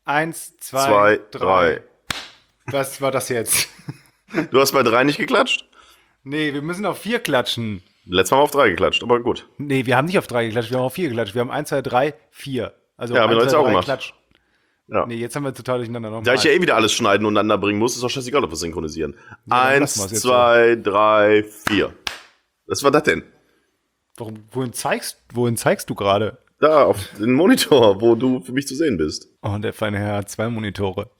1, 2, Zwei, 3. drei. Was war das jetzt? Du hast bei 3 nicht geklatscht? Nee, wir müssen auf 4 klatschen. Letztes Mal haben wir auf 3 geklatscht, aber gut. Nee, wir haben nicht auf 3 geklatscht, wir haben auf 4 geklatscht. Wir haben 1, 2, 3, 4. Also Ja, haben wir 1, jetzt 2, auch 3, gemacht. Klatsch. Ja. Nee, jetzt haben wir total durcheinander nochmal. Da ich ja wieder alles schneiden und aneinander bringen muss, ist auch scheißegal, ob wir synchronisieren. dann 1, lassen wir's jetzt 2, 3, 4. Was war das denn? Wohin zeigst du gerade? Da, auf den Monitor, wo du für mich zu sehen bist. Oh, der feine Herr hat 2 Monitore.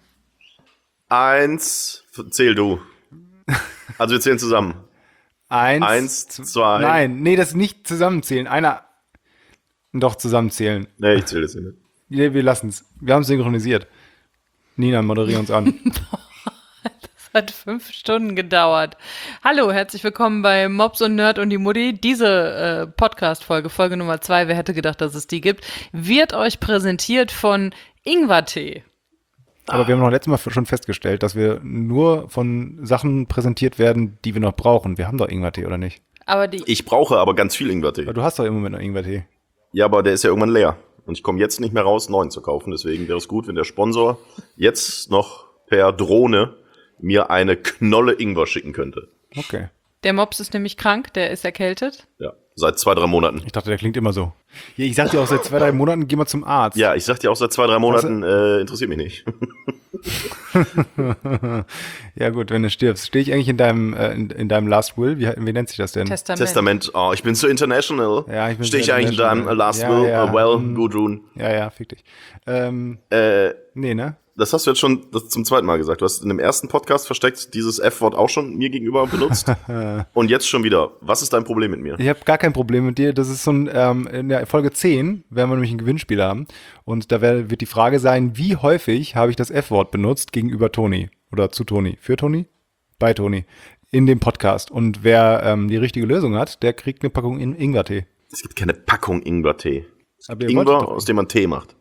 1, zähl du. Also wir zählen zusammen. 1, 2. Nein, nee, das nicht zusammenzählen. Doch, zusammenzählen. Nee, ich zähle das nicht mit. Nee, wir lassen's. Wir haben es synchronisiert. Nina, moderier uns an. Hat 5 Stunden gedauert. Hallo, herzlich willkommen bei Mops und Nerd und die Mutti. Diese Podcast-Folge, Folge Nummer 2, wer hätte gedacht, dass es die gibt, wird euch präsentiert von Ingwertee. Aber wir haben noch letztes Mal schon festgestellt, dass wir nur von Sachen präsentiert werden, die wir noch brauchen. Wir haben doch Ingwertee, oder nicht? Aber die Ich brauche aber ganz viel Ingwertee. Aber du hast doch im Moment noch Ingwertee. Ja, aber der ist ja irgendwann leer. Und ich komme jetzt nicht mehr raus, neuen zu kaufen. Deswegen wäre es gut, wenn der Sponsor jetzt noch per Drohne mir eine Knolle Ingwer schicken könnte. Okay. Der Mops ist nämlich krank, der ist erkältet. Ja, seit 2, 3 Monaten. Ich dachte, der klingt immer so. Ja, ich sag dir auch seit 2, 3 Monaten, geh mal zum Arzt. Ja, ich sag dir auch seit 2, 3 Monaten, interessiert mich nicht. Ja gut, wenn du stirbst. Stehe ich eigentlich in deinem Last Will? Wie nennt sich das denn? Testament, oh, ich bin so international. Ja, ich bin Stehe ich so eigentlich in deinem international. Last Ja, Will? ja. Well, Gudrun. Ja, fick dich. Nee, ne? Das hast du jetzt schon zum zweiten Mal gesagt. Du hast in dem ersten Podcast versteckt dieses F-Wort auch schon mir gegenüber benutzt. Und jetzt schon wieder. Was ist dein Problem mit mir? Ich habe gar kein Problem mit dir. Das ist so ein, in der Folge 10 werden wir nämlich ein Gewinnspiel haben. Und da wird die Frage sein, wie häufig habe ich das F-Wort benutzt gegenüber Toni? Oder zu Toni? Für Toni? Bei Toni. In dem Podcast. Und wer die richtige Lösung hat, der kriegt eine Packung Ingwertee. Es gibt keine Packung Ingwertee. Es Aber gibt ihr wolltet Ingwer, doch- aus dem man Tee macht.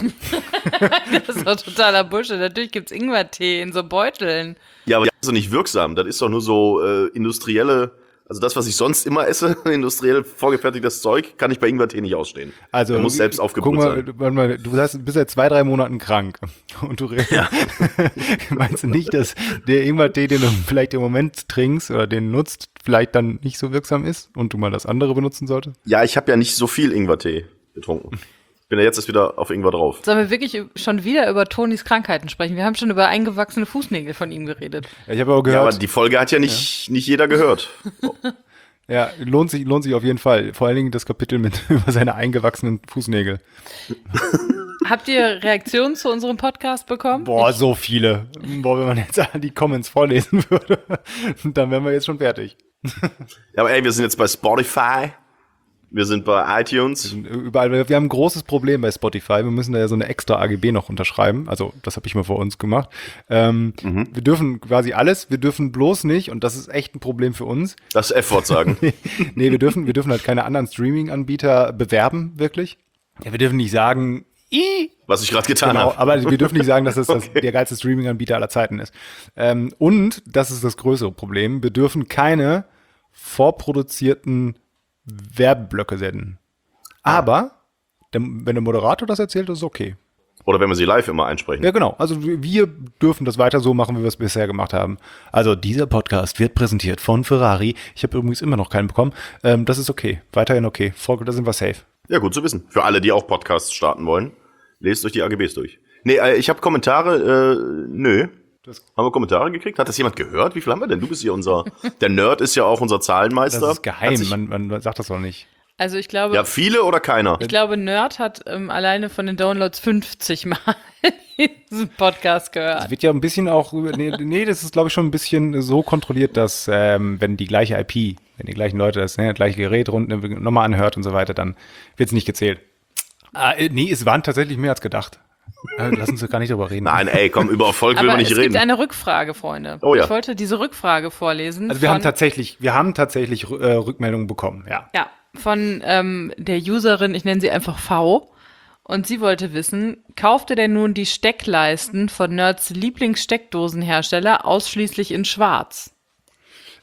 Das ist doch totaler Bullshit. Natürlich gibt's Ingwertee in so Beuteln. Ja, aber das ist doch nicht wirksam. Das ist doch nur so industrielle, also das, was ich sonst immer esse, industriell vorgefertigtes Zeug, kann ich bei Ingwertee nicht ausstehen. Also, Der muss selbst aufgebrüht sein. Warte mal, du bist seit 2, 3 Monaten krank. Und du meinst du nicht, dass der Ingwertee, den du vielleicht im Moment trinkst oder den nutzt, vielleicht dann nicht so wirksam ist und du mal das andere benutzen solltest? Ja, ich habe ja nicht so viel Ingwertee getrunken. Ich bin ja jetzt erst wieder auf Ingwer drauf. Sollen wir wirklich schon wieder über Tonis Krankheiten sprechen? Wir haben schon über eingewachsene Fußnägel von ihm geredet. Ja, ich habe auch Ja, aber gehört, die Folge hat ja nicht jeder gehört. ja, lohnt sich auf jeden Fall. Vor allen Dingen das Kapitel über seine eingewachsenen Fußnägel. Habt ihr Reaktionen zu unserem Podcast bekommen? Boah, so viele. Boah, wenn man jetzt die Comments vorlesen würde, dann wären wir jetzt schon fertig. Ja, aber ey, wir sind jetzt bei Spotify. Wir sind bei iTunes. Überall, wir haben ein großes Problem bei Spotify. Wir müssen da ja so eine extra AGB noch unterschreiben. Also, das habe ich mal vor uns gemacht. Wir dürfen quasi alles, wir dürfen bloß nicht, und das ist echt ein Problem für uns. Das F-Wort sagen. Nee, wir dürfen halt keine anderen Streaming-Anbieter bewerben, wirklich. Ja, wir dürfen nicht sagen, Was ich gerade getan genau, habe. aber wir dürfen nicht sagen, dass es Okay. der geilste Streaming-Anbieter aller Zeiten ist. Und, das ist das größere Problem, wir dürfen keine vorproduzierten Werbeblöcke senden. Aber, wenn der Moderator das erzählt, ist es okay. Oder wenn wir sie live immer einsprechen. Ja, genau. Also wir dürfen das weiter so machen, wie wir es bisher gemacht haben. Also dieser Podcast wird präsentiert von Ferrari. Ich habe übrigens immer noch keinen bekommen. Das ist okay. Weiterhin okay. Da sind wir safe. Ja, gut zu wissen. Für alle, die auch Podcasts starten wollen, lest euch die AGBs durch. Nee, ich habe Kommentare, nö. Haben wir Kommentare gekriegt? Hat das jemand gehört? Wie viel haben wir denn? Du bist hier der Nerd ist ja auch unser Zahlenmeister. Das ist geheim. Hat sich- Man sagt das doch nicht. Also ich glaube, Ja, viele oder keiner? ich glaube, Nerd hat alleine von den Downloads 50 Mal diesen Podcast gehört. Es wird ja ein bisschen auch, nee, das ist glaube ich schon ein bisschen so kontrolliert, dass wenn die gleiche IP, wenn die gleichen Leute das gleiche Gerät nochmal anhört und so weiter, dann wird es nicht gezählt. Nee, es waren tatsächlich mehr als gedacht. Lass uns doch gar nicht drüber reden. Nein, ey, komm, über Erfolg will Aber man es nicht gibt reden. eine Rückfrage, Freunde. Oh ja. Ich wollte diese Rückfrage vorlesen. Also wir haben tatsächlich Rückmeldungen bekommen, ja. Ja, von der Userin, ich nenne sie einfach V. Und sie wollte wissen, kaufte denn nun die Steckleisten von Nerds Lieblingssteckdosenhersteller ausschließlich in schwarz?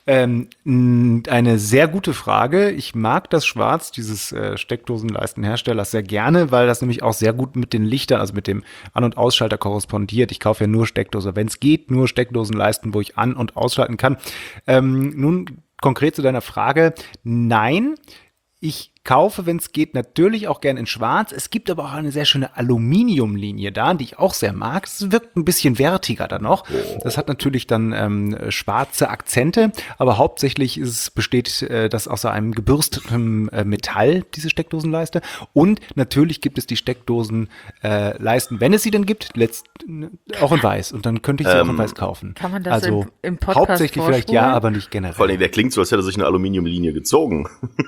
Eine sehr gute Frage. Ich mag das Schwarz dieses Steckdosenleistenherstellers sehr gerne, weil das nämlich auch sehr gut mit den Lichtern, also mit dem An- und Ausschalter korrespondiert. Ich kaufe ja nur Steckdose, wenn es geht, nur Steckdosenleisten, wo ich an- und ausschalten kann. Nun konkret zu deiner Frage. Nein, ich kaufe, wenn es geht, natürlich auch gern in Schwarz. Es gibt aber auch eine sehr schöne Aluminiumlinie da, die ich auch sehr mag. Es wirkt ein bisschen wertiger dann noch. Das hat natürlich dann schwarze Akzente, aber hauptsächlich besteht das aus einem gebürsteten Metall, diese Steckdosenleiste. Und natürlich gibt es die Steckdosenleisten, wenn es sie denn gibt, auch in weiß. Und dann könnte ich sie auch in weiß kaufen. Kann man das also im Podcast hauptsächlich vielleicht ja, aber nicht generell. Vor allem, der klingt so, als hätte er sich eine Aluminiumlinie gezogen.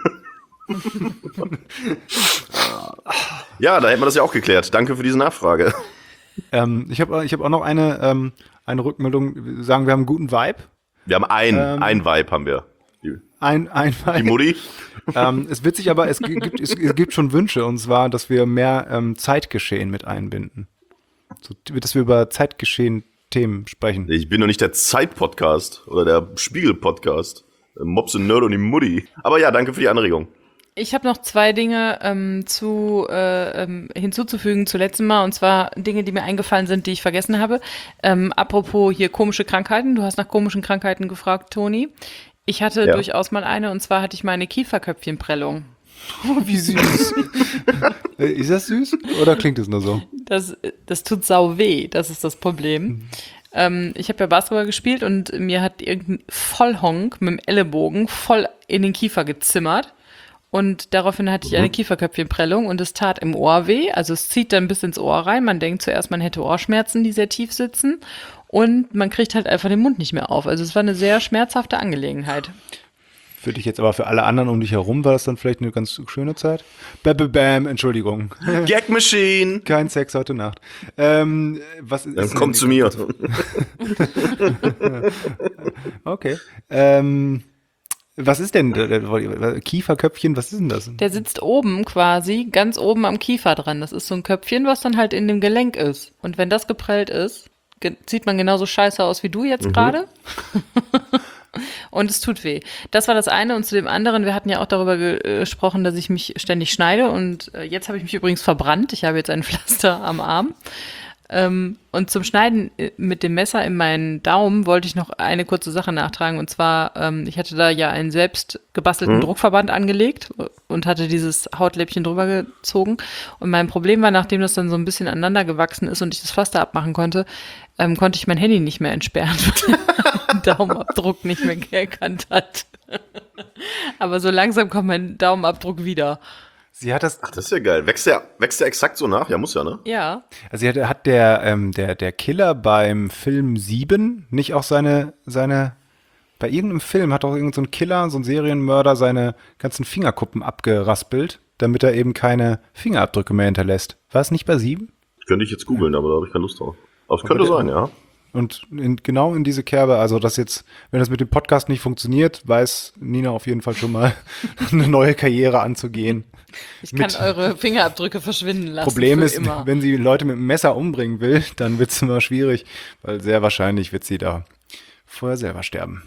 Ja, da hätten wir das ja auch geklärt. Danke für diese Nachfrage. Ich hab auch noch eine Rückmeldung. Sagen wir haben einen guten Vibe. Wir haben ein Vibe, haben wir. Ein Vibe. Die Mutti. Es wird sich aber, es gibt schon Wünsche, und zwar, dass wir mehr Zeitgeschehen mit einbinden. So, dass wir über Zeitgeschehen-Themen sprechen. Ich bin doch nicht der Zeit-Podcast oder der Spiegel-Podcast. Mops und Nerd und die Mutti. Aber ja, danke für die Anregung. Ich habe noch 2 Dinge hinzuzufügen zu letztem Mal, und zwar Dinge, die mir eingefallen sind, die ich vergessen habe. Apropos hier komische Krankheiten. Du hast nach komischen Krankheiten gefragt, Toni. Ich hatte durchaus mal eine, und zwar hatte ich meine Kieferköpfchenprellung. Oh, wie süß. Ist das süß oder klingt es nur so? Das tut sau weh, das ist das Problem. Ich habe ja Basketball gespielt und mir hat irgendein Vollhonk mit dem Ellenbogen voll in den Kiefer gezimmert. Und daraufhin hatte ich eine Kieferköpfchenprellung und es tat im Ohr weh. Also es zieht dann bis ins Ohr rein. Man denkt zuerst, man hätte Ohrschmerzen, die sehr tief sitzen. Und man kriegt halt einfach den Mund nicht mehr auf. Also es war eine sehr schmerzhafte Angelegenheit. Für dich jetzt, aber für alle anderen um dich herum war das dann vielleicht eine ganz schöne Zeit? Bam, Entschuldigung. Gag Machine. Kein Sex heute Nacht. Was ist Dann komm zu mir. Okay. Was ist denn Kieferköpfchen? Was ist denn das? Der sitzt oben quasi, ganz oben am Kiefer dran. Das ist so ein Köpfchen, was dann halt in dem Gelenk ist. Und wenn das geprellt ist, sieht man genauso scheiße aus wie du jetzt gerade. Und es tut weh. Das war das eine. Und zu dem anderen, wir hatten ja auch darüber gesprochen, dass ich mich ständig schneide. Und jetzt habe ich mich übrigens verbrannt. Ich habe jetzt ein Pflaster am Arm. Und zum Schneiden mit dem Messer in meinen Daumen wollte ich noch eine kurze Sache nachtragen. Und zwar, ich hatte da ja einen selbst gebastelten Druckverband angelegt und hatte dieses Hautläppchen drüber gezogen. Und mein Problem war, nachdem das dann so ein bisschen aneinander gewachsen ist und ich das Pflaster abmachen konnte, konnte ich mein Handy nicht mehr entsperren, weil mein Daumenabdruck nicht mehr erkannt hat. Aber so langsam kommt mein Daumenabdruck wieder. Sie hat das. Ach, das ist ja geil. Wächst der exakt so nach? Ja, muss ja, ne? Ja. Also hat der Killer beim Film 7 nicht auch seine bei irgendeinem Film hat auch irgend so ein Killer, so ein Serienmörder seine ganzen Fingerkuppen abgeraspelt, damit er eben keine Fingerabdrücke mehr hinterlässt. War es nicht bei 7? Könnte ich jetzt googeln, aber da habe ich keine Lust drauf. Aber es könnte sein, ja. Und genau in diese Kerbe, also das jetzt, wenn das mit dem Podcast nicht funktioniert, weiß Nina auf jeden Fall schon mal, eine neue Karriere anzugehen. Ich kann eure Fingerabdrücke verschwinden lassen. Problem ist, immer. wenn sie Leute mit einem Messer umbringen will, dann wird es immer schwierig, weil sehr wahrscheinlich wird sie da vorher selber sterben.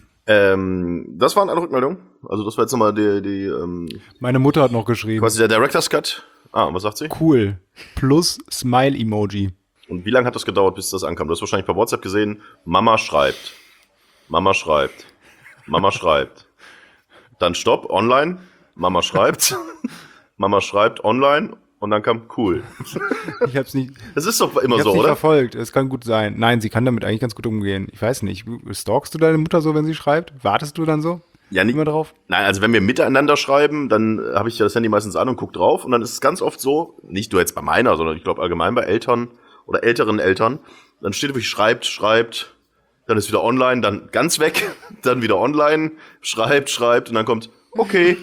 Das waren alle Rückmeldungen. Also das war jetzt nochmal die Meine Mutter hat noch geschrieben. quasi der Director's Cut. Ah, und was sagt sie? Cool. Plus Smile-Emoji. Und wie lange hat das gedauert, bis das ankam? Du hast wahrscheinlich per WhatsApp gesehen, Mama schreibt. Mama schreibt. Mama schreibt. Dann Stopp, online. Mama schreibt. Mama schreibt, online. Und dann kam cool. Ich hab's nicht. Das ist doch immer Ich hab's so, nicht oder? verfolgt. Es kann gut sein. Nein, sie kann damit eigentlich ganz gut umgehen. Ich weiß nicht. Stalkst du deine Mutter so, wenn sie schreibt? Wartest du dann so? Ja, nicht Immer drauf? Nein, also wenn wir miteinander schreiben, dann habe ich ja das Handy meistens an und guck drauf. Und dann ist es ganz oft so, nicht nur jetzt bei meiner, sondern ich glaube allgemein bei Eltern oder älteren Eltern, dann steht wirklich schreibt, dann ist wieder online, dann ganz weg, dann wieder online, schreibt und dann kommt, okay.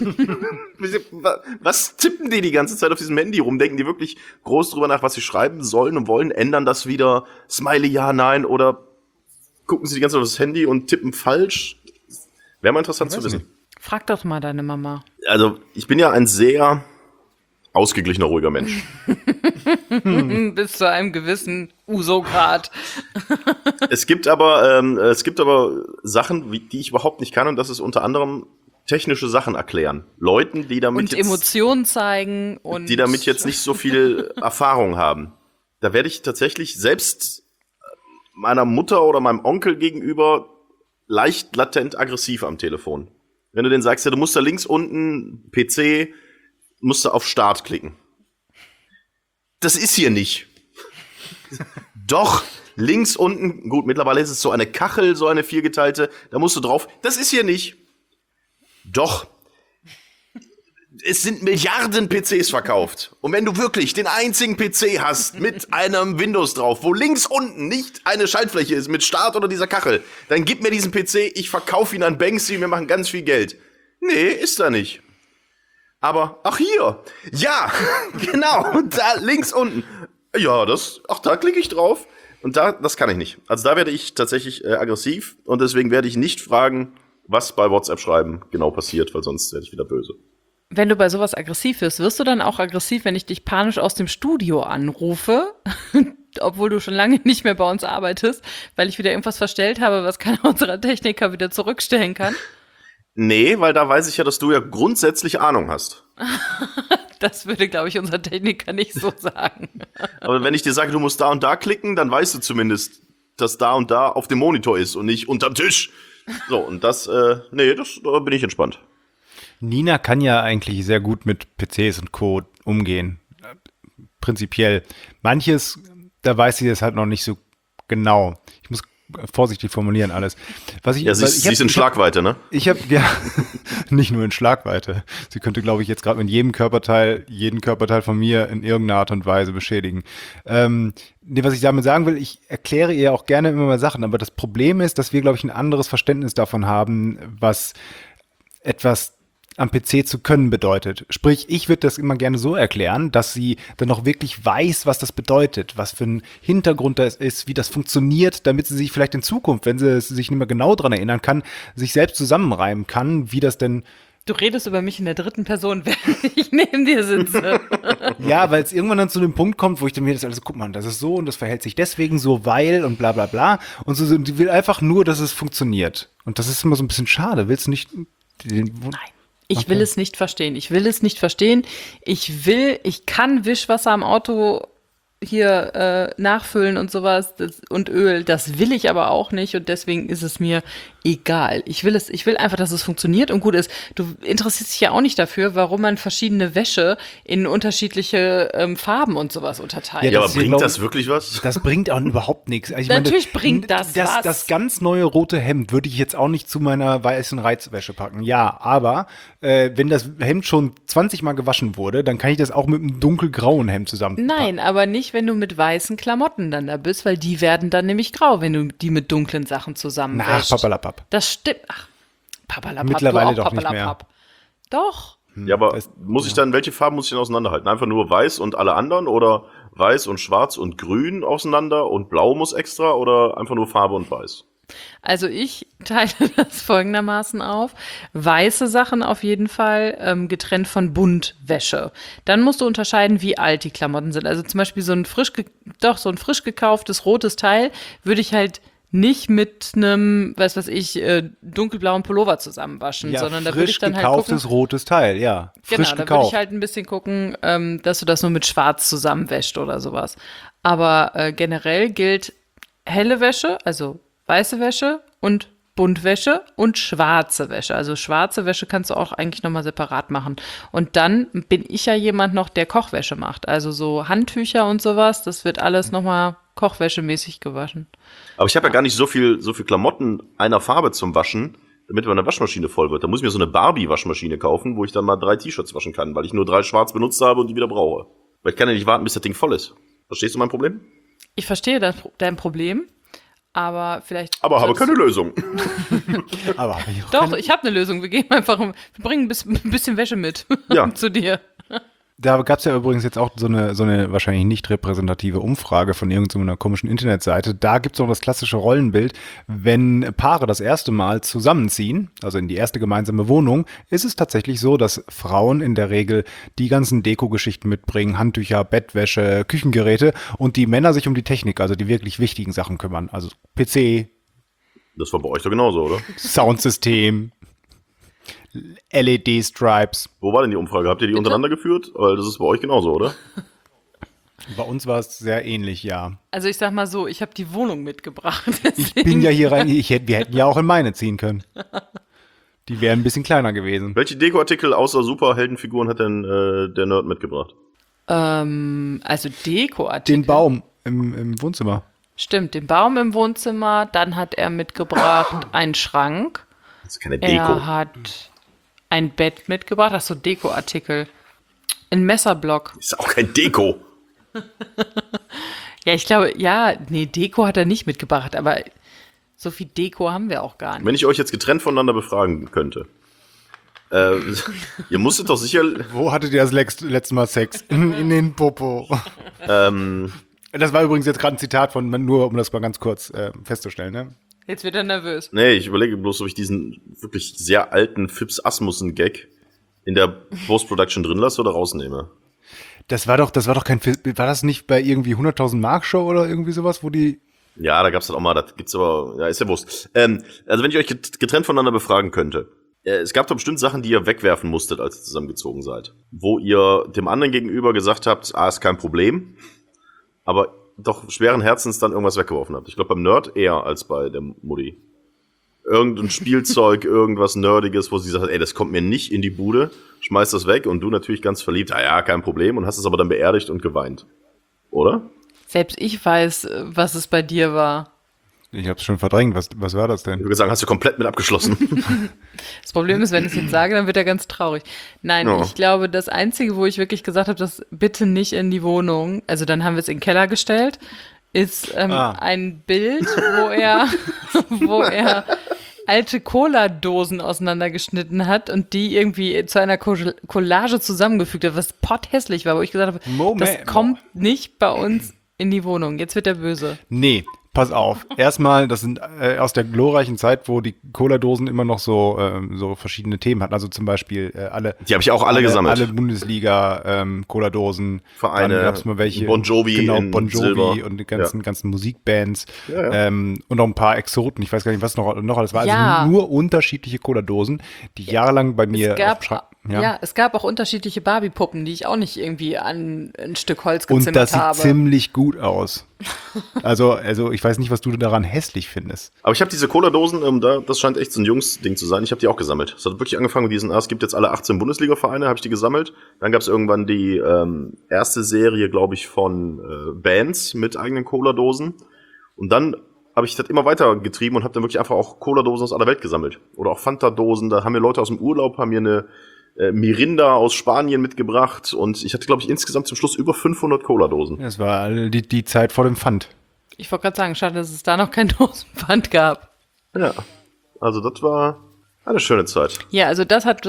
Was tippen die ganze Zeit auf diesem Handy rum? Denken die wirklich groß drüber nach, was sie schreiben sollen und wollen, ändern das wieder, Smiley, ja, nein, oder gucken sie die ganze Zeit auf das Handy und tippen falsch? Wäre mal interessant zu wissen. Frag doch mal deine Mama. Also, ich bin ja ein sehr ausgeglichener, ruhiger Mensch. Bis zu einem gewissen Uso-Grad. Es gibt aber Sachen, die ich überhaupt nicht kann, und das ist unter anderem technische Sachen erklären. Leuten, die damit Und Emotionen zeigen. Und die damit jetzt nicht so viel Erfahrung haben. Da werde ich tatsächlich selbst meiner Mutter oder meinem Onkel gegenüber leicht latent aggressiv am Telefon. Wenn du denen sagst, ja, du musst da links unten, PC, musst du auf Start klicken. Das ist hier nicht. Doch, links unten, gut, mittlerweile ist es so eine Kachel, so eine viergeteilte, da musst du drauf. Das ist hier nicht. Doch. Es sind Milliarden PCs verkauft. Und wenn du wirklich den einzigen PC hast mit einem Windows drauf, wo links unten nicht eine Schaltfläche ist mit Start oder dieser Kachel, dann gib mir diesen PC, ich verkaufe ihn an Banksy, wir machen ganz viel Geld. Nee, ist da nicht. Aber, ach hier, ja, genau, da links unten. Ja, da klicke ich drauf. Und das kann ich nicht. Also da werde ich tatsächlich aggressiv und deswegen werde ich nicht fragen, was bei WhatsApp-Schreiben genau passiert, weil sonst werde ich wieder böse. Wenn du bei sowas aggressiv wirst du dann auch aggressiv, wenn ich dich panisch aus dem Studio anrufe, obwohl du schon lange nicht mehr bei uns arbeitest, weil ich wieder irgendwas verstellt habe, was keiner unserer Techniker wieder zurückstellen kann? Nee, weil da weiß ich ja, dass du ja grundsätzlich Ahnung hast. Das würde, glaube ich, unser Techniker nicht so sagen. Aber wenn ich dir sage, du musst da und da klicken, dann weißt du zumindest, dass da und da auf dem Monitor ist und nicht unterm Tisch. So, und da bin ich entspannt. Nina kann ja eigentlich sehr gut mit PCs und Co. umgehen. Prinzipiell. Manches, da weiß sie das halt noch nicht so genau. Ich muss vorsichtig formulieren alles. Sie ist in Schlagweite, ne? Ich habe ja nicht nur in Schlagweite. Sie könnte, glaube ich, jetzt gerade mit jeden Körperteil von mir in irgendeiner Art und Weise beschädigen. Was ich damit sagen will, ich erkläre ihr auch gerne immer mal Sachen, aber das Problem ist, dass wir, glaube ich, ein anderes Verständnis davon haben, was etwas am PC zu können bedeutet. Sprich, ich würde das immer gerne so erklären, dass sie dann noch wirklich weiß, was das bedeutet, was für ein Hintergrund das ist, wie das funktioniert, damit sie sich vielleicht in Zukunft, wenn sie sich nicht mehr genau dran erinnern kann, sich selbst zusammenreimen kann, wie das denn. Du redest über mich in der dritten Person, während ich neben dir sitze. Ja, weil es irgendwann dann zu dem Punkt kommt, wo ich dann mir das alles, guck mal, das ist so und das verhält sich deswegen so, weil und bla bla bla. Und so, die will einfach nur, dass es funktioniert. Und das ist immer so ein bisschen schade. Willst du nicht Nein. Ich will es nicht verstehen. Ich kann Wischwasser am Auto hier nachfüllen und sowas und Öl. Das will ich aber auch nicht und deswegen ist es mir egal. Ich will einfach, dass es funktioniert und gut ist. Du interessierst dich ja auch nicht dafür, warum man verschiedene Wäsche in unterschiedliche Farben und sowas unterteilt. Ja, aber bringt das wirklich was? Das bringt auch überhaupt nichts. Also Natürlich bringt das was. Das ganz neue rote Hemd würde ich jetzt auch nicht zu meiner weißen Reizwäsche packen. Ja, aber wenn das Hemd schon 20 Mal gewaschen wurde, dann kann ich das auch mit einem dunkelgrauen Hemd zusammenpacken. Nein, aber nicht, wenn du mit weißen Klamotten dann da bist, weil die werden dann nämlich grau, wenn du die mit dunklen Sachen zusammenwäschst. Ach, papalapap. Das stimmt. Ach, papalapap. Mittlerweile doch nicht mehr. Doch. Ja, aber welche Farben muss ich denn auseinanderhalten? Einfach nur weiß und alle anderen oder weiß und schwarz und grün auseinander und blau muss extra oder einfach nur Farbe und weiß? Also ich teile das folgendermaßen auf. Weiße Sachen auf jeden Fall, getrennt von Buntwäsche. Dann musst du unterscheiden, wie alt die Klamotten sind. Also zum Beispiel so ein frisch gekauftes rotes Teil würde ich halt nicht mit einem, dunkelblauen Pullover zusammenwaschen, ja, sondern da würde ich dann halt gucken. Frisch gekauftes rotes Teil, ja. Genau, da würde ich halt ein bisschen gucken, dass du das nur mit Schwarz zusammenwäscht oder sowas. Aber generell gilt helle Wäsche, also weiße Wäsche und Buntwäsche und schwarze Wäsche. Also schwarze Wäsche kannst du auch eigentlich nochmal separat machen. Und dann bin ich ja jemand noch, der Kochwäsche macht. Also so Handtücher und sowas, das wird alles nochmal kochwäschemäßig gewaschen. Aber ich habe ja gar nicht so viel Klamotten einer Farbe zum Waschen, damit meine Waschmaschine voll wird. Da muss ich mir so eine Barbie-Waschmaschine kaufen, wo ich dann mal 3 T-Shirts waschen kann, weil ich nur 3 schwarz benutzt habe und die wieder brauche. Weil ich kann ja nicht warten, bis das Ding voll ist. Verstehst du mein Problem? Ich verstehe dein Problem. Aber habe keine Lösung. Doch, ich habe eine Lösung. Wir bringen ein bisschen Wäsche mit ja. zu dir. Da gab es ja übrigens jetzt auch so eine wahrscheinlich nicht repräsentative Umfrage von irgendeiner komischen Internetseite. Da gibt es noch das klassische Rollenbild, wenn Paare das erste Mal zusammenziehen, also in die erste gemeinsame Wohnung, ist es tatsächlich so, dass Frauen in der Regel die ganzen Deko-Geschichten mitbringen, Handtücher, Bettwäsche, Küchengeräte und die Männer sich um die Technik, also die wirklich wichtigen Sachen kümmern. Also PC, Das war bei euch doch genauso, oder? Soundsystem, LED-Stripes. Wo war denn die Umfrage? Habt ihr die untereinander geführt? Weil das ist bei euch genauso, oder? Bei uns war es sehr ähnlich, ja. Also ich sag mal so, ich habe die Wohnung mitgebracht. Ich bin ja hier rein, wir hätten ja auch in meine ziehen können. Die wären ein bisschen kleiner gewesen. Welche Dekoartikel außer Superheldenfiguren hat denn der Nerd mitgebracht? Also Dekoartikel. Den Baum im Wohnzimmer. Stimmt, den Baum im Wohnzimmer. Dann hat er mitgebracht einen Schrank. Das ist keine Deko. Er hat ein Bett mitgebracht. Ach so, Dekoartikel. Ein Messerblock. Ist auch kein Deko. Ja, ich glaube, Deko hat er nicht mitgebracht, aber so viel Deko haben wir auch gar nicht. Wenn ich euch jetzt getrennt voneinander befragen könnte. Ihr musstet doch sicher. Wo hattet ihr das letzte Mal Sex? In den Popo. Das war übrigens jetzt gerade ein Zitat von, nur um das mal ganz kurz festzustellen, ne? Jetzt wird er nervös. Nee, ich überlege bloß, ob ich diesen wirklich sehr alten Fips Asmussen-Gag in der Post-Production drin lasse oder rausnehme. Das war doch war das nicht bei irgendwie 100.000 Mark Show oder irgendwie sowas, wo die... Ja, da gab's das auch mal, das gibt's aber, ja, ist ja Wurst. Also wenn ich euch getrennt voneinander befragen könnte, es gab doch bestimmt Sachen, die ihr wegwerfen musstet, als ihr zusammengezogen seid. Wo ihr dem anderen gegenüber gesagt habt, ist kein Problem, aber doch schweren Herzens dann irgendwas weggeworfen habt. Ich glaube beim Nerd eher als bei der Mutti. Irgendein Spielzeug, irgendwas Nerdiges, wo sie sagt, ey, das kommt mir nicht in die Bude, schmeißt das weg und du natürlich ganz verliebt, ja, kein Problem, und hast es aber dann beerdigt und geweint. Oder? Selbst ich weiß, was es bei dir war. Ich hab's schon verdrängt. Was war das Ich denn? würde sagen, hast du komplett mit abgeschlossen. Das Problem ist, wenn ich es jetzt sage, dann wird er ganz traurig. Nein, Ja. Ich glaube, das Einzige, wo ich wirklich gesagt habe, das bitte nicht in die Wohnung, also dann haben wir es in den Keller gestellt, ist ein Bild, wo er alte Cola-Dosen auseinandergeschnitten hat und die irgendwie zu einer Collage zusammengefügt hat, was potthässlich war, wo ich gesagt habe, das kommt nicht bei uns in die Wohnung. Jetzt wird er böse. Nee, pass auf. Erstmal, das sind aus der glorreichen Zeit, wo die Cola-Dosen immer noch so verschiedene Themen hatten. Also zum Beispiel Die habe ich auch alle gesammelt. Alle Bundesliga Cola-Dosen. Vereine, Dann gab's mal welche. Bon Jovi Genau, in Bon Jovi Silber. und die ganzen Musikbands. Ja. Und noch ein paar Exoten. Ich weiß gar nicht, was noch alles war. Ja. Also nur unterschiedliche Cola-Dosen, die jahrelang bei mir Es gab auch unterschiedliche Barbie-Puppen, die ich auch nicht irgendwie an ein Stück Holz Und gezimmert das sieht habe. ziemlich gut aus. Also ich weiß nicht, was du daran hässlich findest. Aber ich habe diese Cola-Dosen, das scheint echt so ein Jungs-Ding zu sein. Ich habe die auch gesammelt. Es hat wirklich angefangen mit diesen, es gibt jetzt alle 18 Bundesliga-Vereine, habe ich die gesammelt. Dann gab es irgendwann die erste Serie, glaube ich, von Bands mit eigenen Cola-Dosen. Und dann habe ich das immer weiter getrieben und habe dann wirklich einfach auch Cola-Dosen aus aller Welt gesammelt. Oder auch Fanta-Dosen. Da haben mir Leute aus dem Urlaub, haben mir eine Mirinda aus Spanien mitgebracht. Und ich hatte, glaube ich, insgesamt zum Schluss über 500 Cola-Dosen. Das war die Zeit vor dem Pfand. Ich wollte gerade sagen, schade, dass es da noch kein Dosenpfand gab. Ja, also das war eine schöne Zeit. Ja, also das hat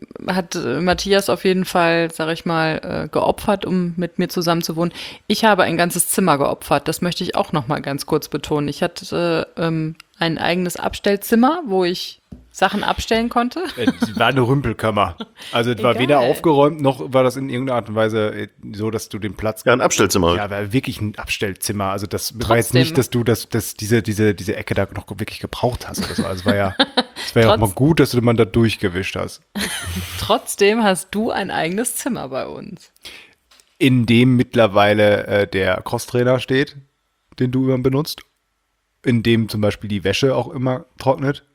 Matthias auf jeden Fall, sag ich mal, geopfert, um mit mir zusammen zu wohnen. Ich habe ein ganzes Zimmer geopfert, das möchte ich auch noch mal ganz kurz betonen. Ich hatte ein eigenes Abstellzimmer, wo ich Sachen abstellen konnte. Es war eine Rümpelkammer. Also es war Egal. weder aufgeräumt, noch war das in irgendeiner Art und Weise so, dass du den Platz... Ja, ein Abstellzimmer. Ja, war wirklich ein Abstellzimmer. Also das war jetzt Trotzdem. nicht, dass du diese Ecke da noch wirklich gebraucht hast oder so. Also es war ja auch mal gut, dass du man da durchgewischt hast. Trotzdem hast du ein eigenes Zimmer bei uns. In dem mittlerweile der Crosstrainer steht, den du immer benutzt. In dem zum Beispiel die Wäsche auch immer trocknet.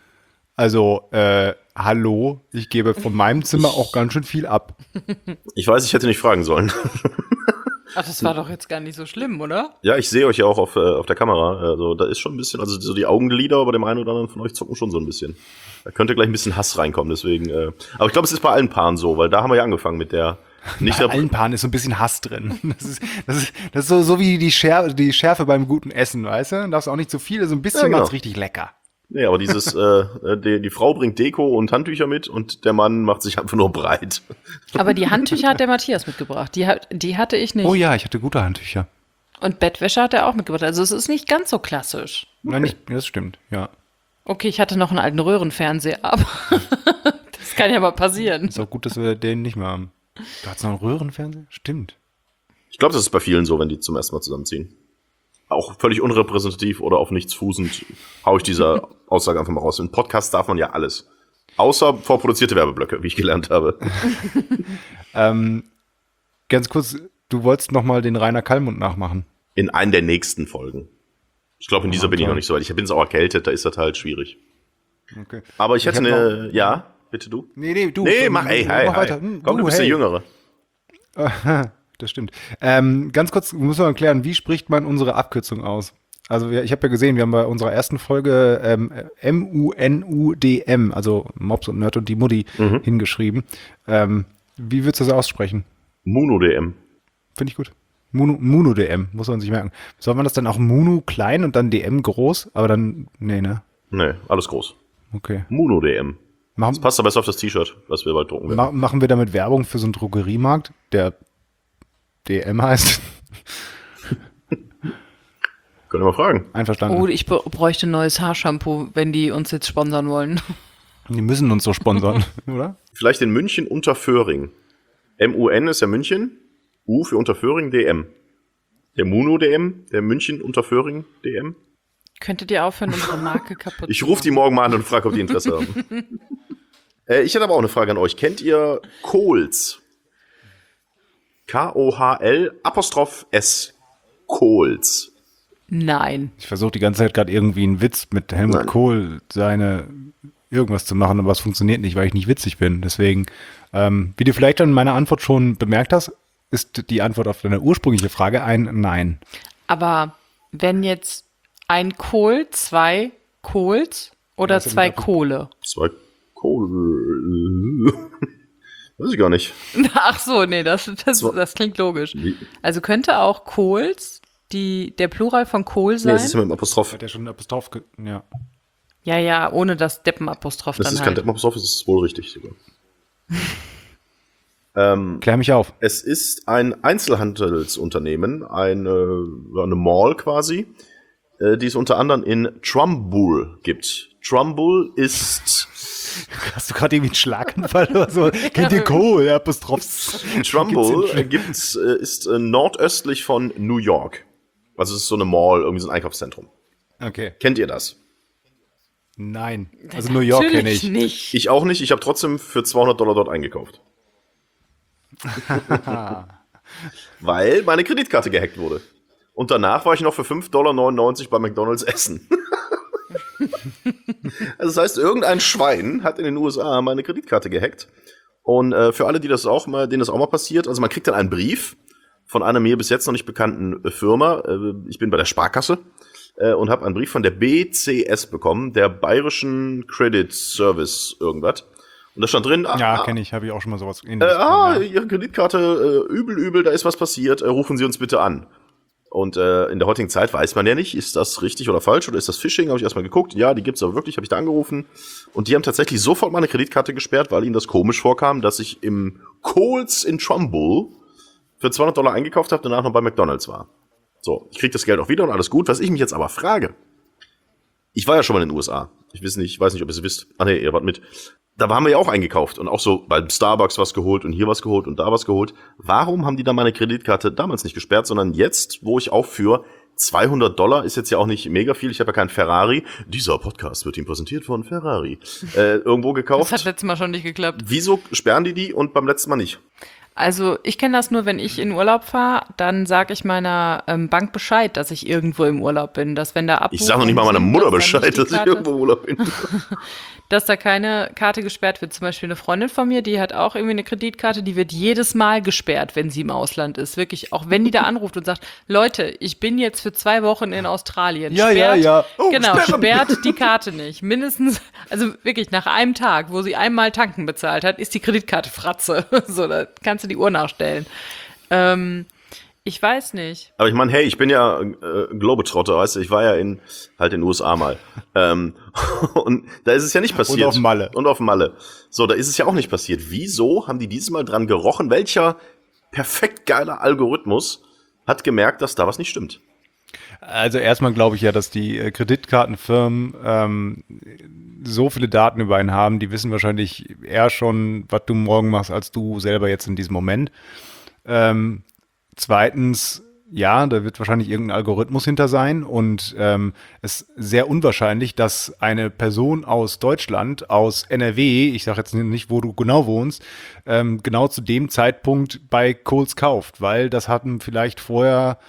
Also, hallo, ich gebe von meinem Zimmer auch ganz schön viel ab. Ich weiß, ich hätte nicht fragen sollen. Ach, das war doch jetzt gar nicht so schlimm, oder? Ja, ich sehe euch ja auch auf der Kamera. Also da ist schon ein bisschen, also so die Augenlider bei dem einen oder anderen von euch zucken schon so ein bisschen. Da könnte gleich ein bisschen Hass reinkommen, deswegen. Aber ich glaube, es ist bei allen Paaren so, weil da haben wir ja angefangen mit der. Nicht Bei allen Paaren ist so ein bisschen Hass drin. Das ist so wie die Schärfe beim guten Essen, weißt du? Du darfst auch nicht zu viel, so ein bisschen Ja, genau. macht's richtig lecker. Nee, aber dieses, die Frau bringt Deko und Handtücher mit und der Mann macht sich einfach nur breit. Aber die Handtücher hat der Matthias mitgebracht. Die hatte ich nicht. Oh ja, ich hatte gute Handtücher. Und Bettwäsche hat er auch mitgebracht. Also es ist nicht ganz so klassisch. Nein, nicht, das stimmt, ja. Okay, ich hatte noch einen alten Röhrenfernseher, aber das kann ja mal passieren. Ist auch gut, dass wir den nicht mehr haben. Du hast noch einen Röhrenfernseher? Stimmt. Ich glaube, das ist bei vielen so, wenn die zum ersten Mal zusammenziehen. Auch völlig unrepräsentativ oder auf nichts fußend, hau ich diese Aussage einfach mal raus. In Podcasts darf man ja alles. Außer vorproduzierte Werbeblöcke, wie ich gelernt habe. Ganz kurz, du wolltest noch mal den Rainer Kallmund nachmachen. In einen der nächsten Folgen. Ich glaube, in dieser bin ich noch nicht so weit. Ich bin so erkältet, da ist das halt schwierig. Okay. Aber ich hätte eine, ja, bitte du? Nee, du. Nee, mach, mach weiter. Komm, du bist der Jüngere. Das stimmt. Ganz kurz muss man erklären, wie spricht man unsere Abkürzung aus? Also ich habe ja gesehen, wir haben bei unserer ersten Folge MUNUDM, also Mops und Nerd und die Mutti, hingeschrieben. Wie würdest du das aussprechen? MunoDM. Finde ich gut. MunoDM, muss man sich merken. Soll man das dann auch Munu klein und dann DM groß? Aber dann, nee, ne? Nee, alles groß. Okay. MunoDM. Das Machen, passt aber besser auf das T-Shirt, was wir bald drucken werden. machen wir damit Werbung für so einen Drogeriemarkt, der DM heißt? Können wir mal fragen. Einverstanden. Oh, ich bräuchte ein neues Haarshampoo, wenn die uns jetzt sponsern wollen. Die müssen uns so sponsern, oder? Vielleicht in München Unterföhring. MUN ist ja München, U für Unterföhring, DM. Der Muno-DM, der München Unterföhring DM. Könntet ihr aufhören, unsere Marke kaputt zu Ich rufe die machen? morgen mal an und frage, ob die Interesse haben. Ich hätte aber auch eine Frage an euch. Kennt ihr Kohls? K-O-H-L Apostroph S. Kohls. Nein. Ich versuche die ganze Zeit gerade irgendwie einen Witz mit Helmut Nein. Kohl irgendwas zu machen, aber es funktioniert nicht, weil ich nicht witzig bin. Deswegen, wie du vielleicht an meiner Antwort schon bemerkt hast, ist die Antwort auf deine ursprüngliche Frage ein Nein. Aber wenn jetzt ein Kohl, zwei Kohls oder das ist zwei ja mit Kohle? 2 Kohl. Weiß ich gar nicht. Ach so, nee, das klingt logisch. Wie? Also könnte auch Kohls, der Plural von Kohl Nee, sein? es ist ja mit dem Apostroph. Hat ja schon ein Apostroph, ja. Ja, ohne das Deppenapostroph Das dann ist kein halt. Apostroph, das ist wohl richtig sogar. Klär mich auf. Es ist ein Einzelhandelsunternehmen, eine Mall quasi, die es unter anderem in Trumbull gibt. Trumbull ist Hast du gerade irgendwie einen Schlaganfall oder so? Kennt ihr Kohl, Apostrophs? Trumbull ist nordöstlich von New York. Also es ist so eine Mall, irgendwie so ein Einkaufszentrum. Okay. Kennt ihr das? Nein. Also New York kenne Natürlich ich. nicht. Ich auch nicht. Ich habe trotzdem für $200 dort eingekauft. Weil meine Kreditkarte gehackt wurde. Und danach war ich noch für $5,99 bei McDonald's essen. Also das heißt, irgendein Schwein hat in den USA meine Kreditkarte gehackt. Und für alle, denen das auch mal passiert, also man kriegt dann einen Brief von einer mir bis jetzt noch nicht bekannten Firma. Ich bin bei der Sparkasse und habe einen Brief von der BCS bekommen, der Bayerischen Credit Service irgendwas. Und da stand drin, Ja, kenne ich, habe ich auch schon mal sowas ähnliches. Ja. Ihre Kreditkarte, übel, da ist was passiert, rufen Sie uns bitte an. Und in der heutigen Zeit weiß man ja nicht, ist das richtig oder falsch oder ist das Phishing? Habe ich erstmal geguckt. Ja, die gibt's aber wirklich, habe ich da angerufen. Und die haben tatsächlich sofort meine Kreditkarte gesperrt, weil ihnen das komisch vorkam, dass ich im Kohls in Trumbull für $200 eingekauft habe, danach noch bei McDonald's war. So, ich krieg das Geld auch wieder und alles gut. Was ich mich jetzt aber frage, ich war ja schon mal in den USA. Ich weiß nicht, ob ihr es wisst. Ah nee, ihr wart mit. Da haben wir ja auch eingekauft und auch so beim Starbucks was geholt und hier was geholt und da was geholt. Warum haben die da meine Kreditkarte damals nicht gesperrt, sondern jetzt, wo ich auch für $200, ist jetzt ja auch nicht mega viel, ich habe ja keinen Ferrari. Dieser Podcast wird Ihnen präsentiert von Ferrari. Irgendwo gekauft. Das hat letztes Mal schon nicht geklappt. Wieso sperren die und beim letzten Mal nicht? Also ich kenne das nur, wenn ich in Urlaub fahre, dann sage ich meiner Bank Bescheid, dass ich irgendwo im Urlaub bin. Dass wenn da Ich sage noch nicht mal meiner Mutter Bescheid, dass ich irgendwo im Urlaub bin. dass da keine Karte gesperrt wird. Zum Beispiel eine Freundin von mir, die hat auch irgendwie eine Kreditkarte, die wird jedes Mal gesperrt, wenn sie im Ausland ist. Wirklich, auch wenn die da anruft und sagt, Leute, ich bin jetzt für 2 Wochen in Australien. Ja. Oh, Genau, sperren. sperrt die Karte nicht. Mindestens, also wirklich nach einem Tag, wo sie einmal tanken bezahlt hat, ist die Kreditkarte Fratze. So, da kannst du die Uhr nachstellen. Ich weiß nicht. Aber ich meine, hey, ich bin ja Globetrotter, weißt du, ich war ja in den USA mal. Und da ist es ja nicht passiert. Und auf Malle. So, da ist es ja auch nicht passiert. Wieso haben die dieses Mal dran gerochen? Welcher perfekt geiler Algorithmus hat gemerkt, dass da was nicht stimmt? Also erstmal glaube ich ja, dass die Kreditkartenfirmen so viele Daten über einen haben, die wissen wahrscheinlich eher schon, was du morgen machst, als du selber jetzt in diesem Moment. Zweitens, ja, da wird wahrscheinlich irgendein Algorithmus hinter sein und es ist sehr unwahrscheinlich, dass eine Person aus Deutschland, aus NRW, ich sage jetzt nicht, wo du genau wohnst, genau zu dem Zeitpunkt bei Kohl's kauft, weil das hatten vielleicht vorher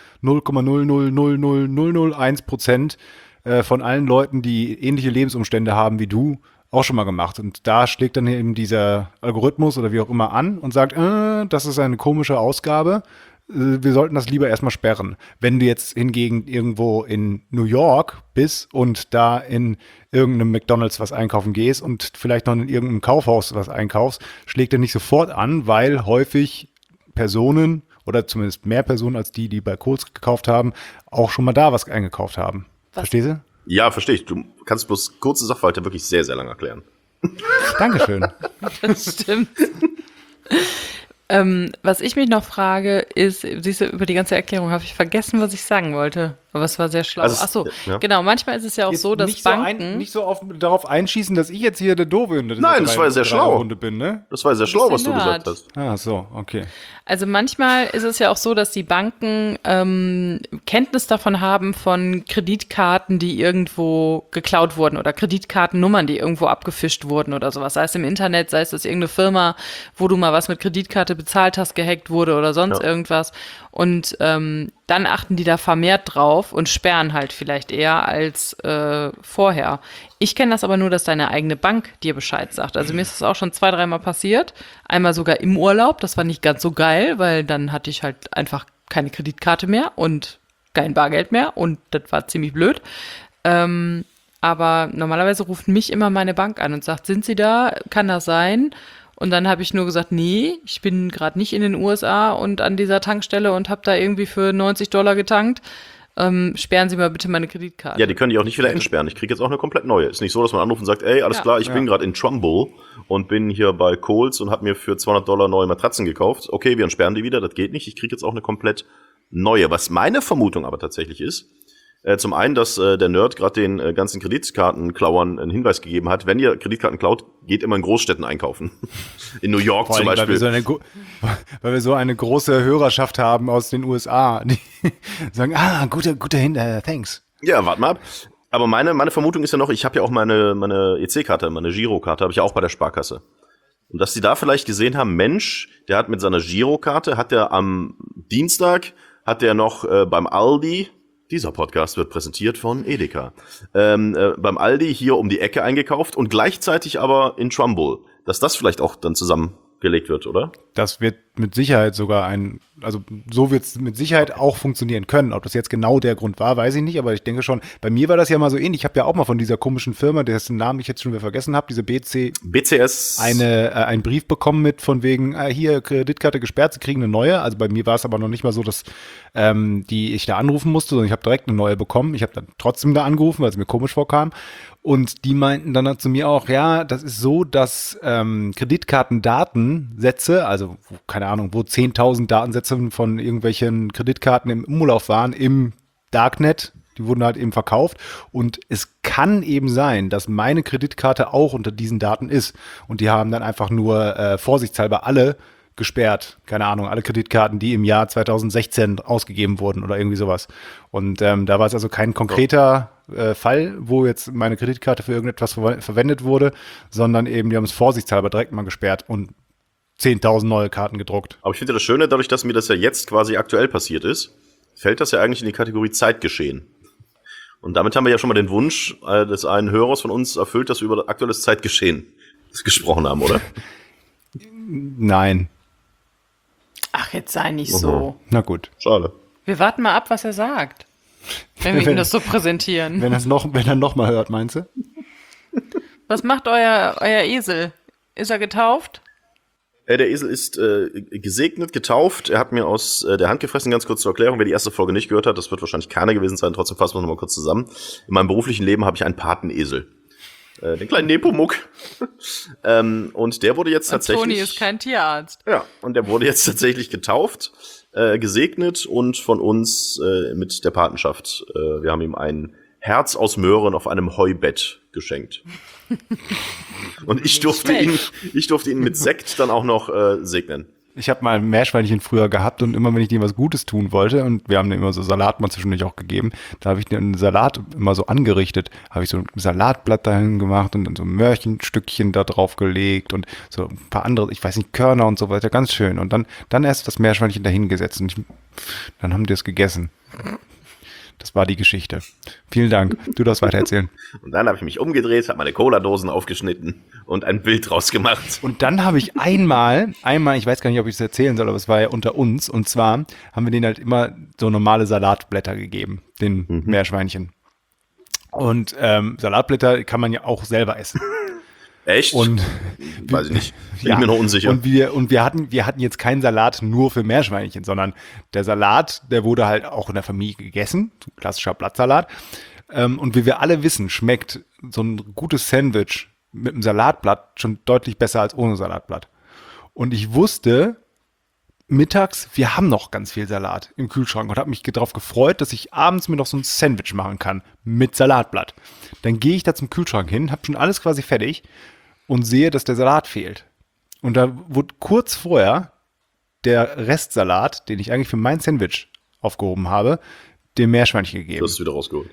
0,0000001% von allen Leuten, die ähnliche Lebensumstände haben wie du, auch schon mal gemacht. Und da schlägt dann eben dieser Algorithmus oder wie auch immer an und sagt, das ist eine komische Ausgabe. Wir sollten das lieber erstmal sperren. Wenn du jetzt hingegen irgendwo in New York bist und da in irgendeinem McDonald's was einkaufen gehst und vielleicht noch in irgendeinem Kaufhaus was einkaufst, schlägt er nicht sofort an, weil häufig Personen oder zumindest mehr Personen als die bei Kohl's gekauft haben, auch schon mal da was eingekauft haben. Verstehst du? Ja, verstehe ich. Du kannst bloß kurze Sachverhalte wirklich sehr, sehr lang erklären. Dankeschön. Das stimmt. Was ich mich noch frage, ist, siehst du, über die ganze Erklärung habe ich vergessen, was ich sagen wollte. Aber es war sehr schlau. Also Achso, ja. Genau, manchmal ist es ja auch Jetzt so, dass nicht Banken... nicht so darauf einschießen, dass ich jetzt hier der Doofe in der Nein, das war ja sehr schlau. Runde bin, ne? Das war sehr schlau, was du Nerd. gesagt hast. Ah, so, okay. Also manchmal ist es ja auch so, dass die Banken Kenntnis davon haben von Kreditkarten, die irgendwo geklaut wurden oder Kreditkartennummern, die irgendwo abgefischt wurden oder sowas. Sei es im Internet, sei es, dass irgendeine Firma, wo du mal was mit Kreditkarte bezahlt hast, gehackt wurde oder sonst irgendwas. Und dann achten die da vermehrt drauf und sperren halt vielleicht eher als vorher. Ich kenne das aber nur, dass deine eigene Bank dir Bescheid sagt. Also mir ist das auch schon 2-3 Mal passiert. Einmal sogar im Urlaub. Das war nicht ganz so geil, weil dann hatte ich halt einfach keine Kreditkarte mehr und kein Bargeld mehr. Und das war ziemlich blöd. Aber normalerweise ruft mich immer meine Bank an und sagt, sind Sie da? Kann das sein? Und dann habe ich nur gesagt, nee, ich bin gerade nicht in den USA und an dieser Tankstelle und habe da irgendwie für $90 getankt. Sperren Sie mal bitte meine Kreditkarte. Ja, die können die auch nicht wieder entsperren. Ich kriege jetzt auch eine komplett neue. Ist nicht so, dass man anruft und sagt, ey, alles klar, ich bin gerade in Trumbull und bin hier bei Kohl's und habe mir für $200 neue Matratzen gekauft. Okay, wir entsperren die wieder, das geht nicht. Ich kriege jetzt auch eine komplett neue. Was meine Vermutung aber tatsächlich ist, zum einen, dass der Nerd gerade den ganzen Kreditkartenklauern einen Hinweis gegeben hat, wenn ihr Kreditkarten klaut, geht immer in Großstädten einkaufen. In New York zum Beispiel. Weil wir so eine große Hörerschaft haben aus den USA, die sagen, guter Hinweis, thanks. Ja, warte mal ab. Aber meine Vermutung ist ja noch, ich habe ja auch meine EC-Karte, meine Girokarte, habe ich ja auch bei der Sparkasse. Und dass die da vielleicht gesehen haben, Mensch, der hat mit seiner Girokarte, hat der am Dienstag, hat der noch beim Aldi, dieser Podcast wird präsentiert von Edeka, beim Aldi hier um die Ecke eingekauft und gleichzeitig aber in Trumbull. Dass das vielleicht auch dann zusammengelegt wird, oder? Das wird mit Sicherheit sogar so wird es mit Sicherheit auch funktionieren können. Ob das jetzt genau der Grund war, weiß ich nicht, aber ich denke schon, bei mir war das ja mal so ähnlich. Ich habe ja auch mal von dieser komischen Firma, dessen Namen ich jetzt schon wieder vergessen habe, diese BCS, Aber ich finde das Schöne, dadurch, dass mir das ja jetzt quasi aktuell passiert ist, fällt das ja eigentlich in die Kategorie Zeitgeschehen. Und damit haben wir ja schon mal den Wunsch des einen Hörers von uns erfüllt, dass wir über aktuelles Zeitgeschehen gesprochen haben, oder? Nein. Ach, jetzt sei nicht so. Na gut. Schade. Wir warten mal ab, was er sagt. Wenn wir ihm das so präsentieren. Wenn er noch mal hört, meinst du? Was macht euer Esel? Ist er getauft? Der Esel ist gesegnet, getauft. Er hat mir aus der Hand gefressen. Ganz kurz zur Erklärung, wer die erste Folge nicht gehört hat, das wird wahrscheinlich keiner gewesen sein. Trotzdem fassen wir noch mal kurz zusammen. In meinem beruflichen Leben habe ich einen Patenesel. Den kleinen Nepomuk. Und der wurde jetzt tatsächlich... Toni ist kein Tierarzt. Ja, und der wurde jetzt tatsächlich getauft, gesegnet und von uns mit der Patenschaft. Wir haben ihm ein Herz aus Möhren auf einem Heubett geschenkt. Und ich durfte ihn mit Sekt dann auch noch segnen. Ich habe mal ein Meerschweinchen früher gehabt und immer, wenn ich dem was Gutes tun wollte, und wir haben dem immer so Salat mal zwischendurch auch gegeben, da habe ich den Salat immer so angerichtet, habe ich so ein Salatblatt dahin gemacht und dann so Möhrchenstückchen da drauf gelegt und so ein paar andere, ich weiß nicht, Körner und so weiter, ganz schön. Und dann erst das Meerschweinchen dahin gesetzt und dann haben die es gegessen. Das war die Geschichte. Vielen Dank. Du darfst weiter erzählen. Und dann habe ich mich umgedreht, habe meine Cola-Dosen aufgeschnitten und ein Bild draus gemacht. Und dann habe ich einmal, ich weiß gar nicht, ob ich es erzählen soll, aber es war ja unter uns. Und zwar haben wir denen halt immer so normale Salatblätter gegeben, den Meerschweinchen. Und Salatblätter kann man ja auch selber essen. Echt? Und weiß ich nicht. Bin ich mir noch unsicher. Und wir hatten jetzt keinen Salat nur für Meerschweinchen, sondern der Salat, der wurde halt auch in der Familie gegessen, so klassischer Blattsalat. Und wie wir alle wissen, schmeckt so ein gutes Sandwich mit einem Salatblatt schon deutlich besser als ohne Salatblatt. Und ich wusste mittags, wir haben noch ganz viel Salat im Kühlschrank und habe mich darauf gefreut, dass ich abends mir noch so ein Sandwich machen kann mit Salatblatt. Dann gehe ich da zum Kühlschrank hin, habe schon alles quasi fertig und sehe, dass der Salat fehlt. Und da wurde kurz vorher der Restsalat, den ich eigentlich für mein Sandwich aufgehoben habe, dem Meerschweinchen gegeben. Du hast es wieder rausgeholt.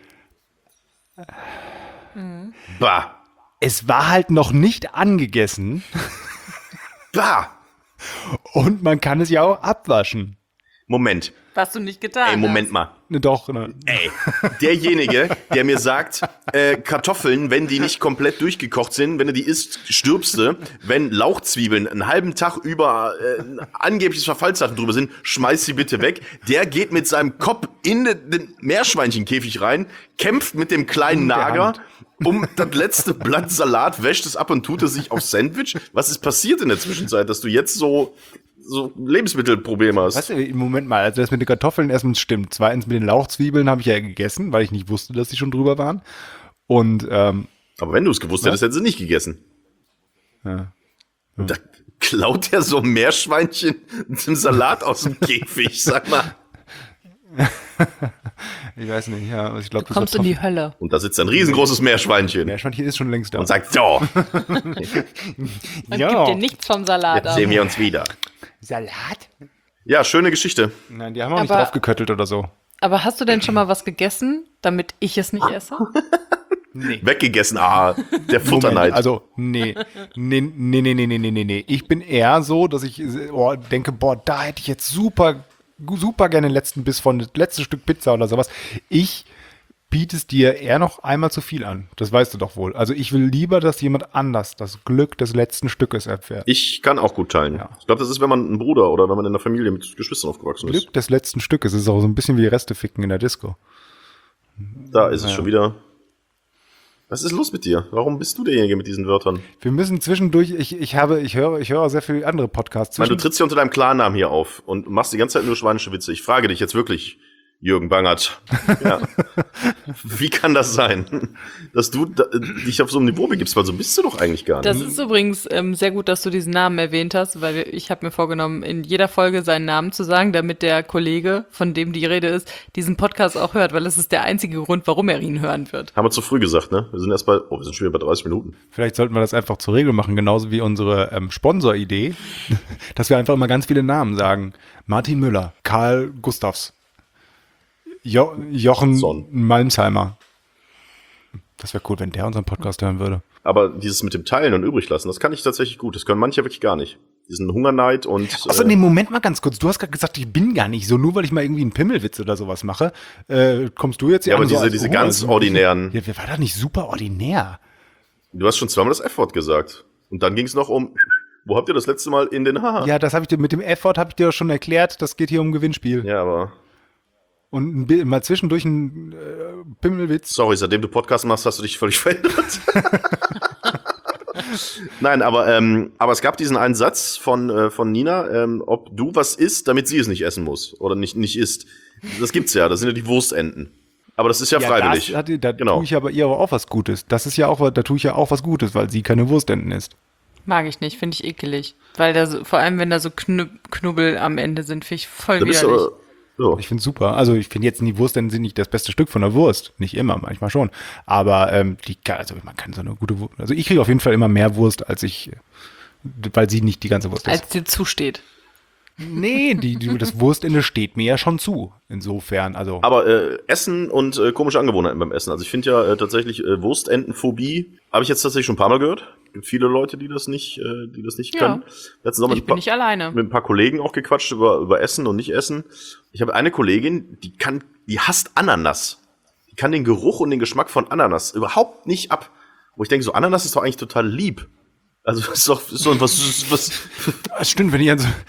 Bah. Es war halt noch nicht angegessen. Bah. Und man kann es ja auch abwaschen. Moment. Was du nicht getan Ey, Moment hast. mal. Ne, doch. Ne. Ey, derjenige, der mir sagt, Kartoffeln, wenn die nicht komplett durchgekocht sind, wenn du die isst, stirbst du. Wenn Lauchzwiebeln einen halben Tag über angebliches Verfallsdatum drüber sind, schmeiß sie bitte weg. Der geht mit seinem Kopf in den Meerschweinchenkäfig rein, kämpft mit dem kleinen Nager um das letzte Blatt Salat, wäscht es ab und tut es sich aufs Sandwich. Was ist passiert in der Zwischenzeit, dass du jetzt so Lebensmittelprobleme hast? Weißt du, Moment mal, also das mit den Kartoffeln erstens stimmt. Zweitens mit den Lauchzwiebeln habe ich ja gegessen, weil ich nicht wusste, dass die schon drüber waren. Und aber wenn du es gewusst hättest, hättest du nicht gegessen. Ja. Und da klaut er so Meerschweinchen zum Salat aus dem Käfig, sag mal. Ich weiß nicht, ja. Ich glaub, Du kommst in die Hölle. Und da sitzt ein riesengroßes Meerschweinchen Meerschweinchen ist schon längst da. und sagt, so, Man gibt dir nichts vom Salat jetzt sehen ab. wir uns wieder. Salat? Ja, schöne Geschichte. Nein, die haben auch nicht Aber- draufgeköttelt oder so. Aber hast du denn schon mal was gegessen, damit ich es nicht esse? Weggegessen, der Futterneid. Moment, also, nee. Ich bin eher so, dass ich denke, da hätte ich jetzt super gerne den letzten Biss von, das letzte Stück Pizza oder sowas. Ich biete es dir eher noch einmal zu viel an. Das weißt du doch wohl. Also ich will lieber, dass jemand anders das Glück des letzten Stückes erfährt. Ich kann auch gut teilen. Ja. Ich glaube, das ist, wenn man ein Bruder oder wenn man in einer Familie mit Geschwistern aufgewachsen ist. Glück des letzten Stückes. Es ist auch so ein bisschen wie Resteficken in der Disco. Da ist es schon wieder. Was ist los mit dir? Warum bist du derjenige mit diesen Wörtern? Wir müssen zwischendurch, ich höre sehr viele andere Podcasts. Ich meine, du trittst ja unter deinem Klarnamen hier auf und machst die ganze Zeit nur schweinische Witze. Ich frage dich jetzt wirklich, Jürgen Bangert. Ja. Wie kann das sein, dass du dich auf so einem Niveau begibst? Weil so bist du doch eigentlich gar nicht. Das ist übrigens sehr gut, dass du diesen Namen erwähnt hast, weil ich habe mir vorgenommen, in jeder Folge seinen Namen zu sagen, damit der Kollege, von dem die Rede ist, diesen Podcast auch hört, weil das ist der einzige Grund, warum er ihn hören wird. Haben wir zu früh gesagt, ne? Wir sind erst bei, wir sind schon wieder bei 30 Minuten. Vielleicht sollten wir das einfach zur Regel machen, genauso wie unsere Sponsoridee, dass wir einfach immer ganz viele Namen sagen. Martin Müller, Karl Gustavs, Jochen Son. Malmsheimer. Das wäre cool, wenn der unseren Podcast hören würde. Aber dieses mit dem Teilen und übrig lassen, das kann ich tatsächlich gut. Das können manche wirklich gar nicht. Diesen Hungerneid und... Achso, nee, Moment mal ganz kurz. Du hast gerade gesagt, ich bin gar nicht so. Nur weil ich mal irgendwie einen Pimmelwitz oder sowas mache, kommst du jetzt hier ja, aber an, so als, diese ganz also, ordinären... Ja, war das nicht super ordinär? Du hast schon zweimal das F-Wort gesagt. Und dann ging es noch um... Wo habt ihr das letzte Mal in den Haha? Ja, das habe ich dir mit dem F-Wort habe ich dir schon erklärt. Das geht hier um Gewinnspiel. Ja, aber... Und mal zwischendurch ein Pimmelwitz. Sorry, seitdem du Podcast machst, hast du dich völlig verändert. Nein, aber es gab diesen einen Satz von Nina, ob du was isst, damit sie es nicht essen muss oder nicht isst. Das gibt's ja, das sind ja die Wurstenten. Aber das ist ja freiwillig. Da tue ich aber ihr auch was Gutes. Da tue ich ja auch was Gutes, weil sie keine Wurstenten isst. Mag ich nicht, finde ich ekelig. Weil vor allem, wenn da so Knubbel am Ende sind, finde ich voll Da bist widerlich. du, Ich finde es super. Also ich finde jetzt, die Wurstenten sind nicht das beste Stück von der Wurst. Nicht immer, manchmal schon. Aber man kann so eine gute Wurst. Also ich kriege auf jeden Fall immer mehr Wurst, weil sie nicht die ganze Wurst ist. Als dir zusteht. Nee, das Wurstende steht mir ja schon zu. Insofern, also. Aber Essen und komische Angewohnheiten beim Essen. Also ich finde ja tatsächlich Wurstentenphobie, habe ich jetzt tatsächlich schon ein paar Mal gehört. Es gibt viele Leute, die das nicht können. Letzten Sommer Ich bin nicht alleine. mit ein paar Kollegen auch gequatscht über Essen und nicht Essen. Ich habe eine Kollegin, die hasst Ananas. Die kann den Geruch und den Geschmack von Ananas überhaupt nicht ab. Wo ich denke, so Ananas ist doch eigentlich total lieb. Also das ist doch so was. Das stimmt, wenn ich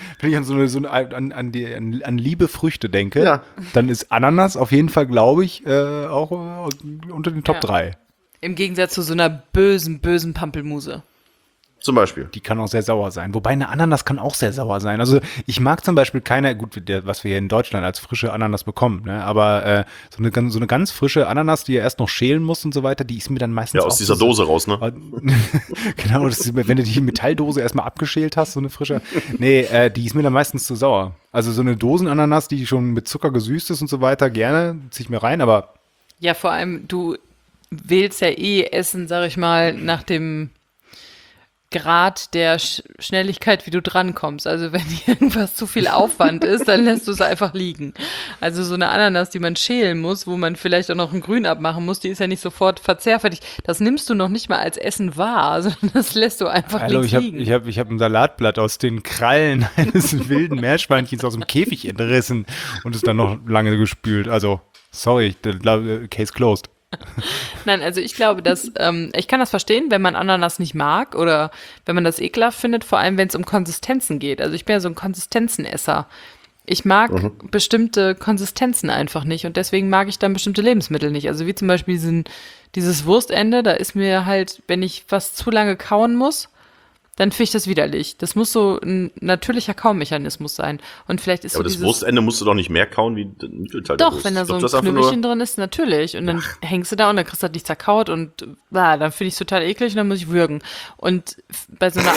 an liebe Früchte denke, Ja. dann ist Ananas auf jeden Fall, glaube ich, auch unter den Top 3. Im Gegensatz zu so einer bösen Pampelmuse. Zum Beispiel. Die kann auch sehr sauer sein. Wobei eine Ananas kann auch sehr sauer sein. Also ich mag zum Beispiel was wir hier in Deutschland als frische Ananas bekommen, ne? Aber so eine ganz frische Ananas, die ja erst noch schälen muss und so weiter, die ist mir dann meistens Ja, aus auch dieser Dose raus, ne? Genau, wenn du die Metalldose erstmal abgeschält hast, so eine frische. Nee, die ist mir dann meistens zu sauer. Also so eine Dosenananas, die schon mit Zucker gesüßt ist und so weiter, gerne, zieh ich mir rein, aber Ja, vor allem, du wählst ja Essen, sag ich mal, nach dem Grad der Schnelligkeit, wie du drankommst. Also wenn irgendwas zu viel Aufwand ist, dann lässt du es einfach liegen. Also so eine Ananas, die man schälen muss, wo man vielleicht auch noch ein Grün abmachen muss, die ist ja nicht sofort verzehrfertig. Das nimmst du noch nicht mal als Essen wahr, sondern das lässt du einfach hallo, liegen. ich hab ein Salatblatt aus den Krallen eines wilden Meerschweinchens aus dem Käfig entrissen und es dann noch lange gespült. Also, sorry, Case closed. Nein, also ich glaube, dass ich kann das verstehen, wenn man Ananas nicht mag oder wenn man das ekelhaft findet, vor allem wenn es um Konsistenzen geht. Also ich bin ja so ein Konsistenzenesser. Ich mag bestimmte Konsistenzen einfach nicht und deswegen mag ich dann bestimmte Lebensmittel nicht. Also wie zum Beispiel dieses Wurstende, da ist mir halt, wenn ich was zu lange kauen muss, dann finde ich das widerlich. Das muss so ein natürlicher Kaumechanismus sein. Und vielleicht ist Aber so das Wurstende musst du doch nicht mehr kauen wie das Mittelteil der Doch, Wurst. wenn da Ich so glaub, ein das ist einfach Knüppelchen drin ist, natürlich. Und dann hängst du da und dann kriegst du das nicht zerkaut und dann finde ich es total eklig und dann muss ich würgen. Und bei so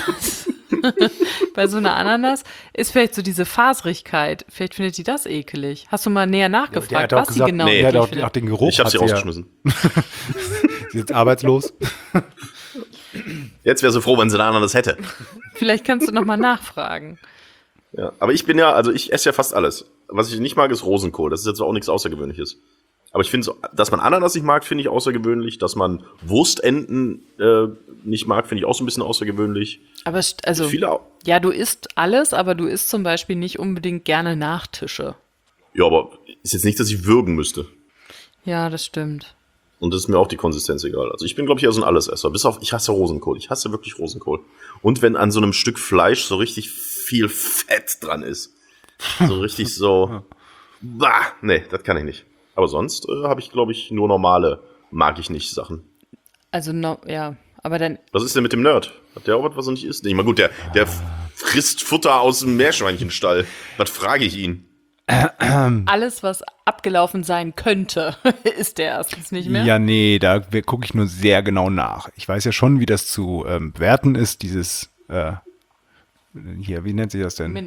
einer Ananas, ist vielleicht so diese Faserigkeit, vielleicht findet die das ekelig. Hast du mal näher nachgefragt, was sie genau nee, Der hat eklig auch findet? den Geruch. Ich habe sie hat rausgeschmissen. Sie ist jetzt arbeitslos. Jetzt wäre sie froh, wenn sie eine Ananas hätte. Vielleicht kannst du nochmal nachfragen. Ja, aber ich esse ja fast alles. Was ich nicht mag, ist Rosenkohl. Das ist jetzt auch nichts Außergewöhnliches. Aber ich finde, dass man Ananas nicht mag, finde ich außergewöhnlich. Dass man Wurstenten nicht mag, finde ich auch so ein bisschen außergewöhnlich. Aber also, Viele, ja, du isst alles, aber du isst zum Beispiel nicht unbedingt gerne Nachtische. ja, aber ist jetzt nicht, dass ich würgen müsste. Ja, das stimmt. Und das ist mir auch die Konsistenz egal. Also ich bin, glaube ich, eher so ein Allesesser. Bis auf, ich hasse Rosenkohl. Ich hasse wirklich Rosenkohl. Und wenn an so einem Stück Fleisch so richtig viel Fett dran ist. So richtig so. Bah, nee, das kann ich nicht. Aber sonst habe ich, glaube ich, nur normale, mag ich nicht Sachen. Also, ja, aber dann Was ist denn mit dem Nerd? Hat der auch was er nicht isst? Nee, mal gut, der frisst Futter aus dem Meerschweinchenstall. Was frage ich ihn? alles, was abgelaufen sein könnte, ist der erstens nicht mehr. Ja, nee, da gucke ich nur sehr genau nach. Ich weiß ja schon, wie das zu bewerten ist, dieses hier, wie nennt sich das denn?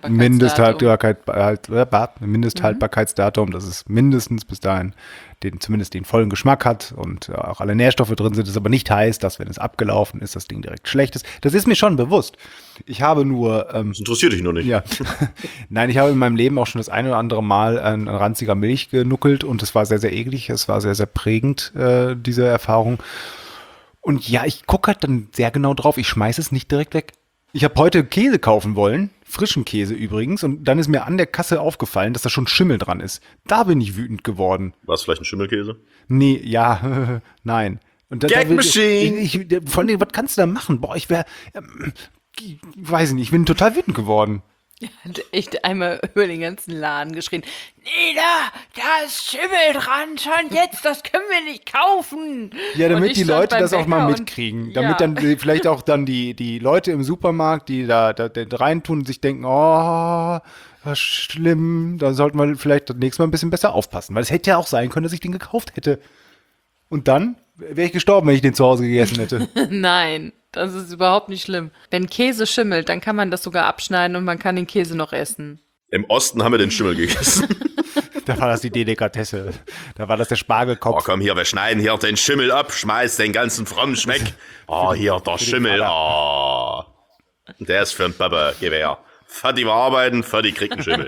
Mindesthaltbarkeitsdatum, dass es mindestens bis dahin zumindest den vollen Geschmack hat und auch alle Nährstoffe drin sind, das aber nicht heißt, dass wenn es abgelaufen ist, das Ding direkt schlecht ist. Das ist mir schon bewusst. Ich habe nur Das interessiert dich nur nicht. ja. Nein, ich habe in meinem Leben auch schon das ein oder andere Mal an ranziger Milch genuckelt und es war sehr, sehr eklig. Es war sehr, sehr prägend, diese Erfahrung. Und ja, ich gucke halt dann sehr genau drauf. Ich schmeiße es nicht direkt weg. Ich habe heute Käse kaufen wollen, frischen Käse übrigens, und dann ist mir an der Kasse aufgefallen, dass da schon Schimmel dran ist. Da bin ich wütend geworden. War es vielleicht ein Schimmelkäse? Nee, ja, nein. Und Gag Machine! Vor allem, was kannst du da machen? Boah, ich weiß nicht, ich bin total wütend geworden. Hat echt einmal über den ganzen Laden geschrien, Nina, da ist Schimmel dran, schon jetzt, das können wir nicht kaufen. Ja, Und damit ich die stand Leute beim das auch mal Bäcker mitkriegen. und- Damit ja. dann vielleicht auch dann die Leute im Supermarkt, die da reintun und sich denken, oh, was schlimm, da sollten wir vielleicht das nächste Mal ein bisschen besser aufpassen. Weil es hätte ja auch sein können, dass ich den gekauft hätte. Und dann wäre ich gestorben, wenn ich den zu Hause gegessen hätte. Nein, das ist überhaupt nicht schlimm. Wenn Käse schimmelt, dann kann man das sogar abschneiden und man kann den Käse noch essen. Im Osten haben wir den Schimmel gegessen. Da war das die Delikatesse. Da war das der Oh, Spargelkopf. komm hier, wir schneiden hier den Schimmel ab, schmeiß den ganzen frommen Schmeck. Oh, hier, der Schimmel. Oh. Der ist für den Papa, Gewehr. Vati war arbeiten, Vati kriegt einen Schimmel.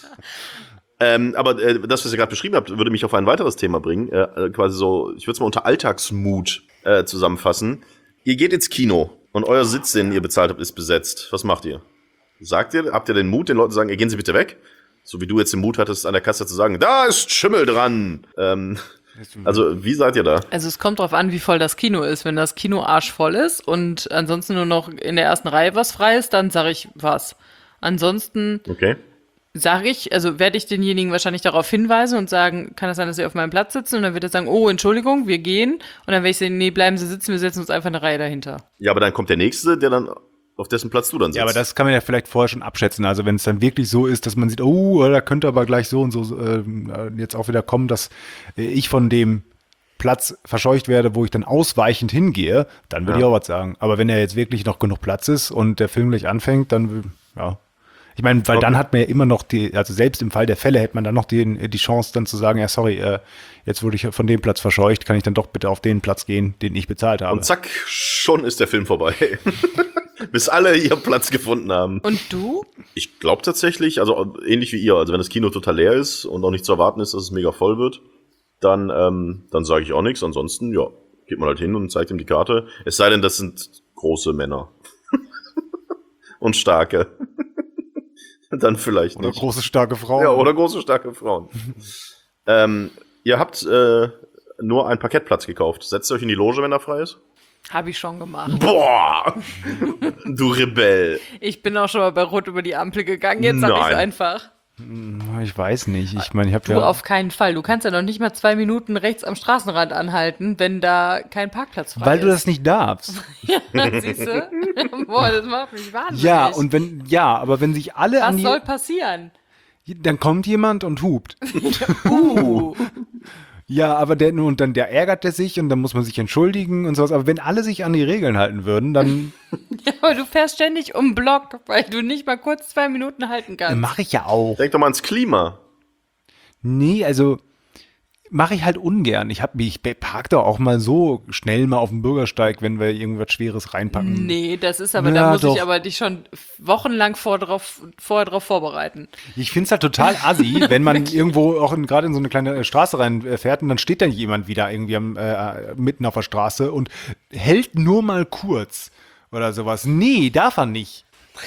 Aber das, was ihr gerade beschrieben habt, würde mich auf ein weiteres Thema bringen. Quasi so, ich würde es mal unter Alltagsmut zusammenfassen. Ihr geht ins Kino und euer Sitz, den ihr bezahlt habt, ist besetzt. Was macht ihr? Habt ihr den Mut, den Leuten zu sagen, gehen Sie bitte weg? So wie du jetzt den Mut hattest, an der Kasse zu sagen, da ist Schimmel dran. Also, wie seid ihr da? Also es kommt drauf an, wie voll das Kino ist. Wenn das Kino arschvoll ist und ansonsten nur noch in der ersten Reihe was frei ist, dann sage ich was. Ansonsten Okay. werde ich denjenigen wahrscheinlich darauf hinweisen und sagen, kann es sein, dass Sie auf meinem Platz sitzen? Und dann wird er sagen, oh, Entschuldigung, wir gehen. Und dann werde ich sagen, nee, bleiben Sie sitzen, wir setzen uns einfach eine Reihe dahinter. Ja, aber dann kommt der Nächste, der dann auf dessen Platz du dann sitzt. Ja, aber das kann man ja vielleicht vorher schon abschätzen. Also wenn es dann wirklich so ist, dass man sieht, oh, da könnte aber gleich so und so jetzt auch wieder kommen, dass ich von dem Platz verscheucht werde, wo ich dann ausweichend hingehe, dann würde ich auch was sagen. Aber wenn ja jetzt wirklich noch genug Platz ist und der Film gleich anfängt, dann, ja. Ich meine, weil dann hat man ja immer noch also selbst im Fall der Fälle hätte man dann noch die Chance dann zu sagen, ja, sorry, jetzt wurde ich von dem Platz verscheucht, kann ich dann doch bitte auf den Platz gehen, den ich bezahlt habe. Und zack, schon ist der Film vorbei. Bis alle ihren Platz gefunden haben. Und du? Ich glaube tatsächlich, also ähnlich wie ihr, also wenn das Kino total leer ist und auch nicht zu erwarten ist, dass es mega voll wird, dann sage ich auch nichts. Ansonsten, ja, geht man halt hin und zeigt ihm die Karte. Es sei denn, das sind große Männer. Und starke. Dann vielleicht Oder nicht. große, starke Frauen. Ja, oder große, starke Frauen. Ihr habt nur einen Parkettplatz gekauft. Setzt euch in die Loge, wenn er frei ist? Habe ich schon gemacht. Boah! Du Rebell. Ich bin auch schon mal bei Rot über die Ampel gegangen, jetzt sag ich Nein. einfach. Ich weiß nicht. Ich meine, ich habe Du ja auf keinen Fall. Du kannst ja noch nicht mal 2 Minuten rechts am Straßenrand anhalten, wenn da kein Parkplatz frei weil ist. du das nicht darfst. Siehst du? Boah, das macht mich wahnsinnig. Aber wenn sich alle Was soll passieren? dann kommt jemand und hupt. Uh. Ja, aber der ärgert er sich und dann muss man sich entschuldigen und sowas. Aber wenn alle sich an die Regeln halten würden, dann Ja, aber du fährst ständig um Block, weil du nicht mal kurz 2 Minuten halten kannst. mache ich ja auch. Denk doch mal ans Klima. Nee, also mache ich halt ungern. Ich park da auch mal so schnell mal auf dem Bürgersteig, wenn wir irgendwas Schweres reinpacken. Nee, das ist aber, Ja, da muss doch. ich aber dich schon wochenlang vorher drauf vorbereiten. Ich find's halt total assi, wenn man irgendwo auch gerade in so eine kleine Straße reinfährt und dann steht da jemand wieder irgendwie mitten auf der Straße und hält nur mal kurz oder sowas. Nee, darf er nicht.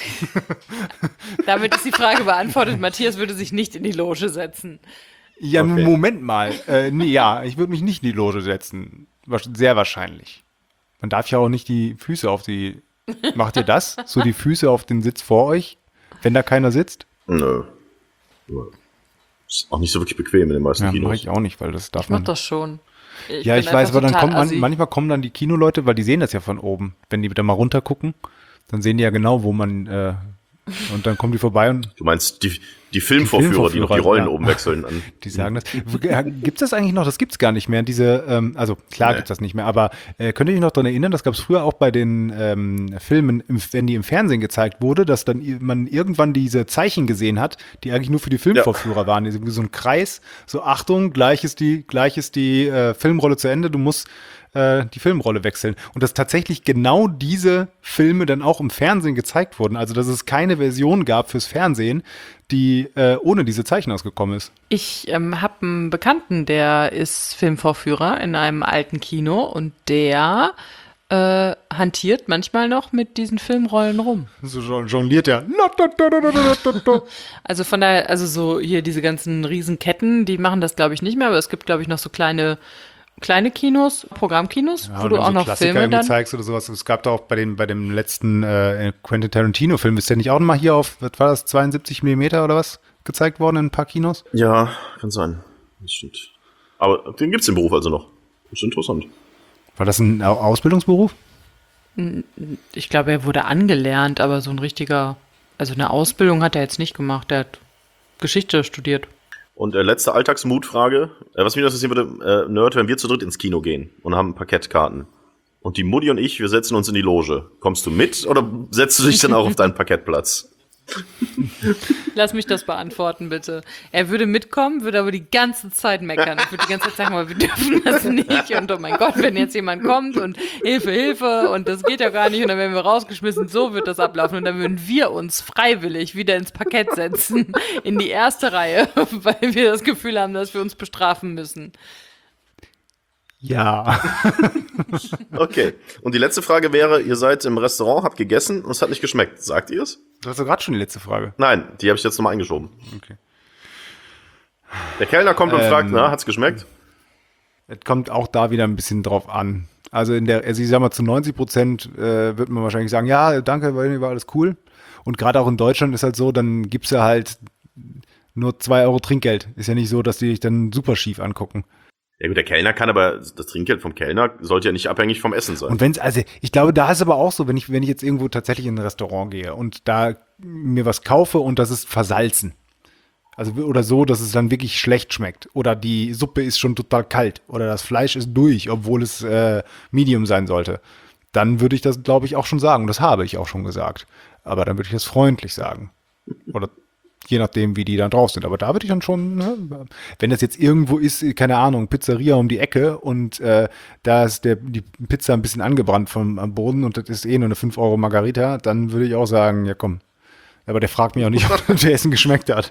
Damit ist die Frage beantwortet. Matthias würde sich nicht in die Loge setzen. Ja, Okay. Moment mal. Nee, ja, ich würde mich nicht in die Loge setzen. Sehr wahrscheinlich. Man darf ja auch nicht die Füße auf die... Macht ihr das? So die Füße auf den Sitz vor euch, wenn da keiner sitzt? Nö. Ist auch nicht so wirklich bequem in den meisten Ja, mache Kinos. ich auch nicht, weil das darf Ich mach man. das schon. Ja, bin ich weiß, einfach aber dann total kommt assi. manchmal kommen dann die Kinoleute, weil die sehen das ja von oben. Wenn die da mal runter gucken, dann sehen die ja genau, wo man und dann kommen die vorbei und Du meinst die Filmvorführer, die noch die Rollen ja. oben wechseln an. die sagen das. Gibt's das eigentlich noch? Das gibt's gar nicht mehr. Diese, also klar Nee. gibt's das nicht mehr, aber könnt ihr euch noch daran erinnern, das gab's früher auch bei den Filmen, wenn die im Fernsehen gezeigt wurde, dass dann man irgendwann diese Zeichen gesehen hat, die eigentlich nur für die Filmvorführer waren. So ein Kreis, so Achtung, gleich ist die Filmrolle zu Ende, du musst die Filmrolle wechseln. Und dass tatsächlich genau diese Filme dann auch im Fernsehen gezeigt wurden. Also dass es keine Version gab fürs Fernsehen, die ohne diese Zeichen ausgekommen ist. Ich habe einen Bekannten, der ist Filmvorführer in einem alten Kino und der hantiert manchmal noch mit diesen Filmrollen rum. So jongliert er. Also von daher, also so hier diese ganzen Riesenketten, die machen das glaube ich nicht mehr, aber es gibt glaube ich noch so kleine kleine Kinos, Programmkinos, Ja, wo und du dann auch so noch Klassiker Filme irgendwie dann. zeigst oder sowas. Es gab da auch bei dem letzten Quentin Tarantino-Film, ist der nicht auch mal hier auf, was war das, 72 Millimeter oder was, gezeigt worden in ein paar Kinos? Ja, kann sein. Das stimmt. Aber den gibt's im Beruf also noch. Das ist interessant. War das ein Ausbildungsberuf? Ich glaube, er wurde angelernt, aber so ein richtiger, also eine Ausbildung hat er jetzt nicht gemacht. Der hat Geschichte studiert. Und letzte Alltagsmutfrage. Was mich noch interessieren würde, Nerd, wenn wir zu dritt ins Kino gehen und haben Parkettkarten und die Mutti und ich, wir setzen uns in die Loge. Kommst du mit oder setzt du dich dann auch auf deinen Parkettplatz? Lass mich das beantworten, bitte. Er würde mitkommen, würde aber die ganze Zeit meckern. Er würde die ganze Zeit sagen, aber wir dürfen das nicht. Und oh mein Gott, wenn jetzt jemand kommt und Hilfe, Hilfe und das geht ja gar nicht und dann werden wir rausgeschmissen, so wird das ablaufen. Und dann würden wir uns freiwillig wieder ins Parkett setzen, in die erste Reihe, weil wir das Gefühl haben, dass wir uns bestrafen müssen. Ja. Okay. Und die letzte Frage wäre, ihr seid im Restaurant, habt gegessen und es hat nicht geschmeckt. Sagt ihr es? Du hast doch gerade schon die letzte Frage. Nein, die habe ich jetzt nochmal eingeschoben. Okay. Der Kellner kommt und fragt, na, hat's geschmeckt? Es kommt auch da wieder ein bisschen drauf an. Also ich sag mal, zu 90% wird man wahrscheinlich sagen, ja, danke, war alles cool. Und gerade auch in Deutschland ist halt so, dann gibt's ja halt nur 2 Euro Trinkgeld. Ist ja nicht so, dass die dich dann super schief angucken. Ja gut, der Kellner kann aber, das Trinkgeld vom Kellner sollte ja nicht abhängig vom Essen sein. Und also ich glaube, da ist aber auch so, wenn ich jetzt irgendwo tatsächlich in ein Restaurant gehe und da mir was kaufe und das ist versalzen. Also oder so, dass es dann wirklich schlecht schmeckt. Oder die Suppe ist schon total kalt. Oder das Fleisch ist durch, obwohl es Medium sein sollte. Dann würde ich das, glaube ich, auch schon sagen. Das habe ich auch schon gesagt. Aber dann würde ich das freundlich sagen. Oder je nachdem, wie die dann drauf sind. Aber da würde ich dann schon, ne, wenn das jetzt irgendwo ist, keine Ahnung, Pizzeria um die Ecke und da ist die Pizza ein bisschen angebrannt am Boden und das ist nur eine 5 Euro Margarita, dann würde ich auch sagen, ja komm. Aber der fragt mich auch nicht, ob der Essen geschmeckt hat.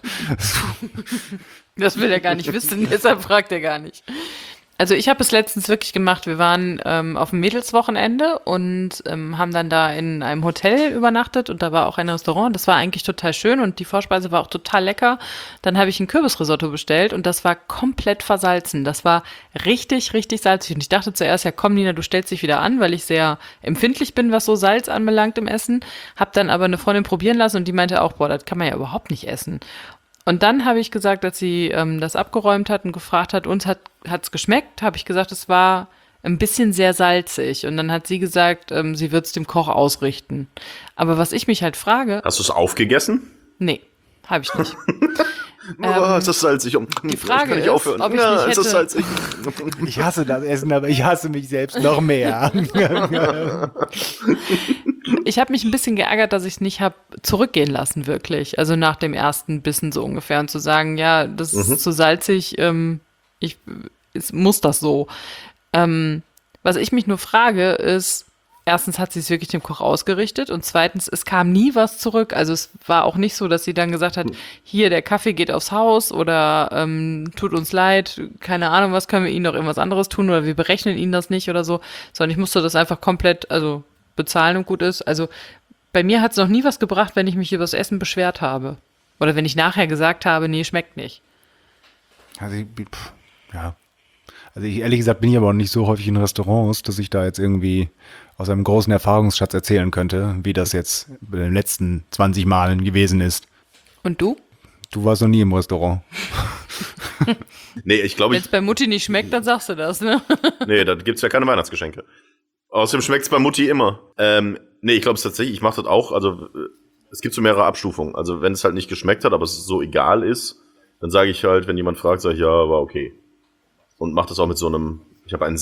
Das will er gar nicht wissen, deshalb fragt er gar nicht. Also ich habe es letztens wirklich gemacht. Wir waren auf dem Mädelswochenende und haben dann da in einem Hotel übernachtet und da war auch ein Restaurant. Das war eigentlich total schön und die Vorspeise war auch total lecker. Dann habe ich ein Kürbisrisotto bestellt und das war komplett versalzen. Das war richtig, richtig salzig. Und ich dachte zuerst, ja komm Nina, du stellst dich wieder an, weil ich sehr empfindlich bin, was so Salz anbelangt im Essen. Hab dann aber eine Freundin probieren lassen und die meinte auch, boah, das kann man ja überhaupt nicht essen. Und dann habe ich gesagt, als sie das abgeräumt hat und gefragt hat, uns hat's geschmeckt, habe ich gesagt, es war ein bisschen sehr salzig. Und dann hat sie gesagt, sie wird es dem Koch ausrichten. Aber was ich mich halt frage... Hast du es aufgegessen? Nee, habe ich nicht. Ist das salzig? Die Frage kann ich ist, aufhören. ob ich Ja, nicht ist das hätte- salzig? Ich hasse das Essen, aber ich hasse mich selbst noch mehr. Ich habe mich ein bisschen geärgert, dass ich es nicht habe zurückgehen lassen, wirklich. Also nach dem ersten Bissen so ungefähr. Und zu sagen, ja, das ist zu salzig, muss das so. Was ich mich nur frage, ist, erstens hat sie es wirklich dem Koch ausgerichtet und zweitens, es kam nie was zurück. Also es war auch nicht so, dass sie dann gesagt hat, hier, der Kaffee geht aufs Haus oder tut uns leid, keine Ahnung, was können wir Ihnen noch irgendwas anderes tun oder wir berechnen Ihnen das nicht oder so, sondern ich musste das einfach komplett, also bezahlen und gut ist. Also bei mir hat es noch nie was gebracht, wenn ich mich über das Essen beschwert habe. Oder wenn ich nachher gesagt habe, nee, schmeckt nicht. Also ja. Also ehrlich gesagt bin ich aber auch nicht so häufig in Restaurants, dass ich da jetzt irgendwie aus einem großen Erfahrungsschatz erzählen könnte, wie das jetzt bei den letzten 20 Malen gewesen ist. Und du? Du warst noch nie im Restaurant. Nee, ich glaube, Wenn es bei Mutti nicht schmeckt, dann sagst du das, ne? nee, da gibt's ja keine Weihnachtsgeschenke. Außerdem schmeckt's bei Mutti immer. Nee, ich glaube es tatsächlich, ich mache das auch, also es gibt so mehrere Abstufungen. Also wenn es halt nicht geschmeckt hat, aber es so egal ist, dann sage ich halt, wenn jemand fragt, sage ich, ja, war okay. Und mache das auch mit so einem, ich habe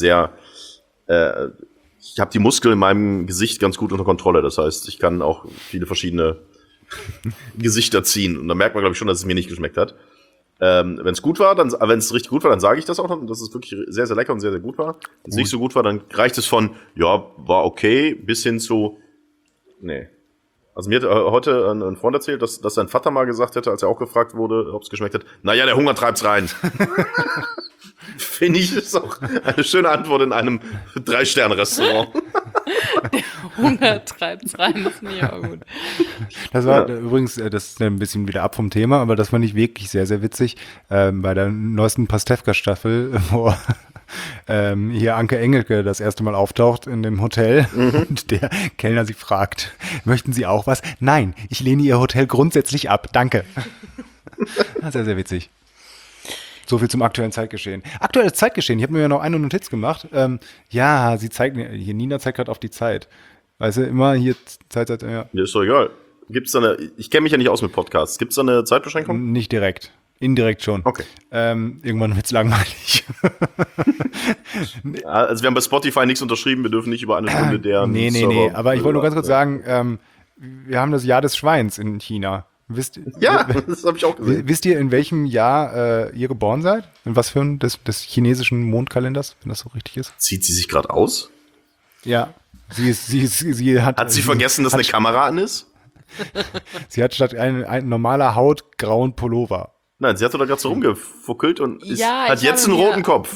ich habe die Muskeln in meinem Gesicht ganz gut unter Kontrolle. Das heißt, ich kann auch viele verschiedene Gesichter ziehen. Und da merkt man, glaube ich, schon, dass es mir nicht geschmeckt hat. Wenn es gut war, wenn es richtig gut war, dann sage ich das auch noch, dass es wirklich sehr, sehr lecker und sehr, sehr gut war. Wenn es nicht so gut war, dann reicht es von, ja, war okay, bis hin zu, nee. Also mir hat heute ein Freund erzählt, dass sein Vater mal gesagt hätte, als er auch gefragt wurde, ob es geschmeckt hat, naja, der Hunger treibt's rein. Finde ich, ist auch eine schöne Antwort in einem 3-Sterne-Restaurant. Hunger treibt's rein, das finde ich auch gut. Das war übrigens, das ist ein bisschen wieder ab vom Thema, aber das fand ich wirklich sehr, sehr witzig. Bei der neuesten Pastewka-Staffel, wo hier Anke Engelke das erste Mal auftaucht in dem Hotel und der Kellner sie fragt, möchten Sie auch was? Nein, ich lehne Ihr Hotel grundsätzlich ab, danke. Sehr, sehr witzig. So viel zum aktuellen Zeitgeschehen. Aktuelles Zeitgeschehen, ich habe mir ja noch eine Notiz gemacht. Ja, sie zeigt, hier Nina zeigt gerade auf die Zeit. Weißt du, immer hier Zeit, ja. Ja, ist doch egal. Gibt's da ich kenne mich ja nicht aus mit Podcasts. Gibt's da eine Zeitbeschränkung? Nicht direkt. Indirekt schon. Okay. Irgendwann wird's langweilig. Also wir haben bei Spotify nichts unterschrieben, wir dürfen nicht über eine Stunde deren Nee. Aber ich wollte nur ganz kurz sagen, wir haben das Jahr des Schweins in China. Ja, das habe ich auch gesehen. Wisst ihr, in welchem Jahr ihr geboren seid? In was für ein des chinesischen Mondkalenders, wenn das so richtig ist? Zieht sie sich gerade aus? Ja. Hat sie vergessen, dass eine Kamera an ist? Sie hat statt ein normaler Haut grauen Pullover. Nein, sie hat doch gerade so rumgefuckelt und hat jetzt einen roten Kopf.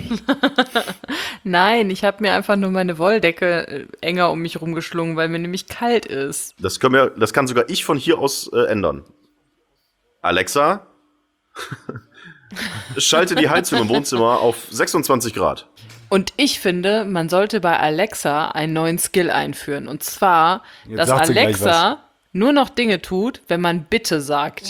Nein, ich habe mir einfach nur meine Wolldecke enger um mich rumgeschlungen, weil mir nämlich kalt ist. Das kann sogar ich von hier aus ändern. Alexa, schalte die Heizung im Wohnzimmer auf 26 Grad. Und ich finde, man sollte bei Alexa einen neuen Skill einführen. Und zwar, Jetzt dass sagt sie gleich Alexa nur noch Dinge tut, wenn man bitte sagt.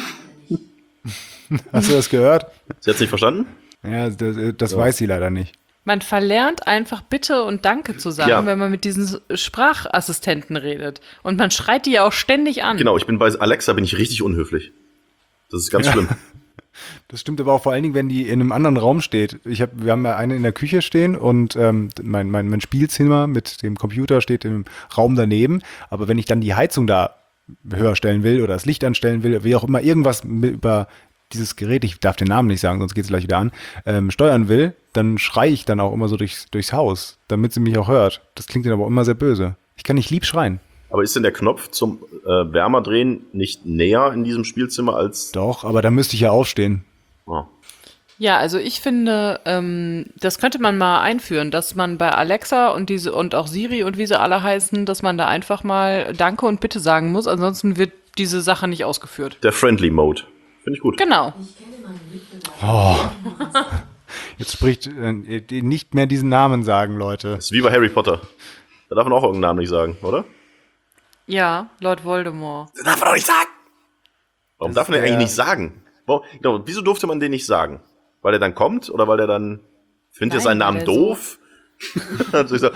Hast du das gehört? Sie hat es nicht verstanden? Ja, das weiß sie leider nicht. Man verlernt einfach Bitte und Danke zu sagen, Ja. wenn man mit diesen Sprachassistenten redet. Und man schreit die ja auch ständig an. Genau, bei Alexa bin ich richtig unhöflich. Das ist ganz schlimm. Das stimmt aber auch vor allen Dingen, wenn die in einem anderen Raum steht. Wir haben ja eine in der Küche stehen und mein Spielzimmer mit dem Computer steht im Raum daneben. Aber wenn ich dann die Heizung da höher stellen will oder das Licht anstellen will, wie auch immer, irgendwas über dieses Gerät, ich darf den Namen nicht sagen, sonst geht es gleich wieder an, steuern will, dann schreie ich dann auch immer so durchs Haus, damit sie mich auch hört. Das klingt dann aber auch immer sehr böse. Ich kann nicht lieb schreien. Aber ist denn der Knopf zum Wärmerdrehen nicht näher in diesem Spielzimmer als... Doch, aber da müsste ich ja aufstehen. Oh. Ja, also ich finde, das könnte man mal einführen, dass man bei Alexa und auch Siri und wie sie alle heißen, dass man da einfach mal Danke und Bitte sagen muss, ansonsten wird diese Sache nicht ausgeführt. Der Friendly Mode. Finde ich gut. Genau. Oh. Jetzt spricht nicht mehr diesen Namen sagen, Leute. Das ist wie bei Harry Potter. Da darf man auch irgendeinen Namen nicht sagen, oder? Ja, Lord Voldemort. Das darf man doch nicht sagen! Warum darf man den eigentlich nicht sagen? Wieso durfte man den nicht sagen? Weil der dann kommt oder weil der dann... Findet ihr seinen weil Namen der doof? Also ich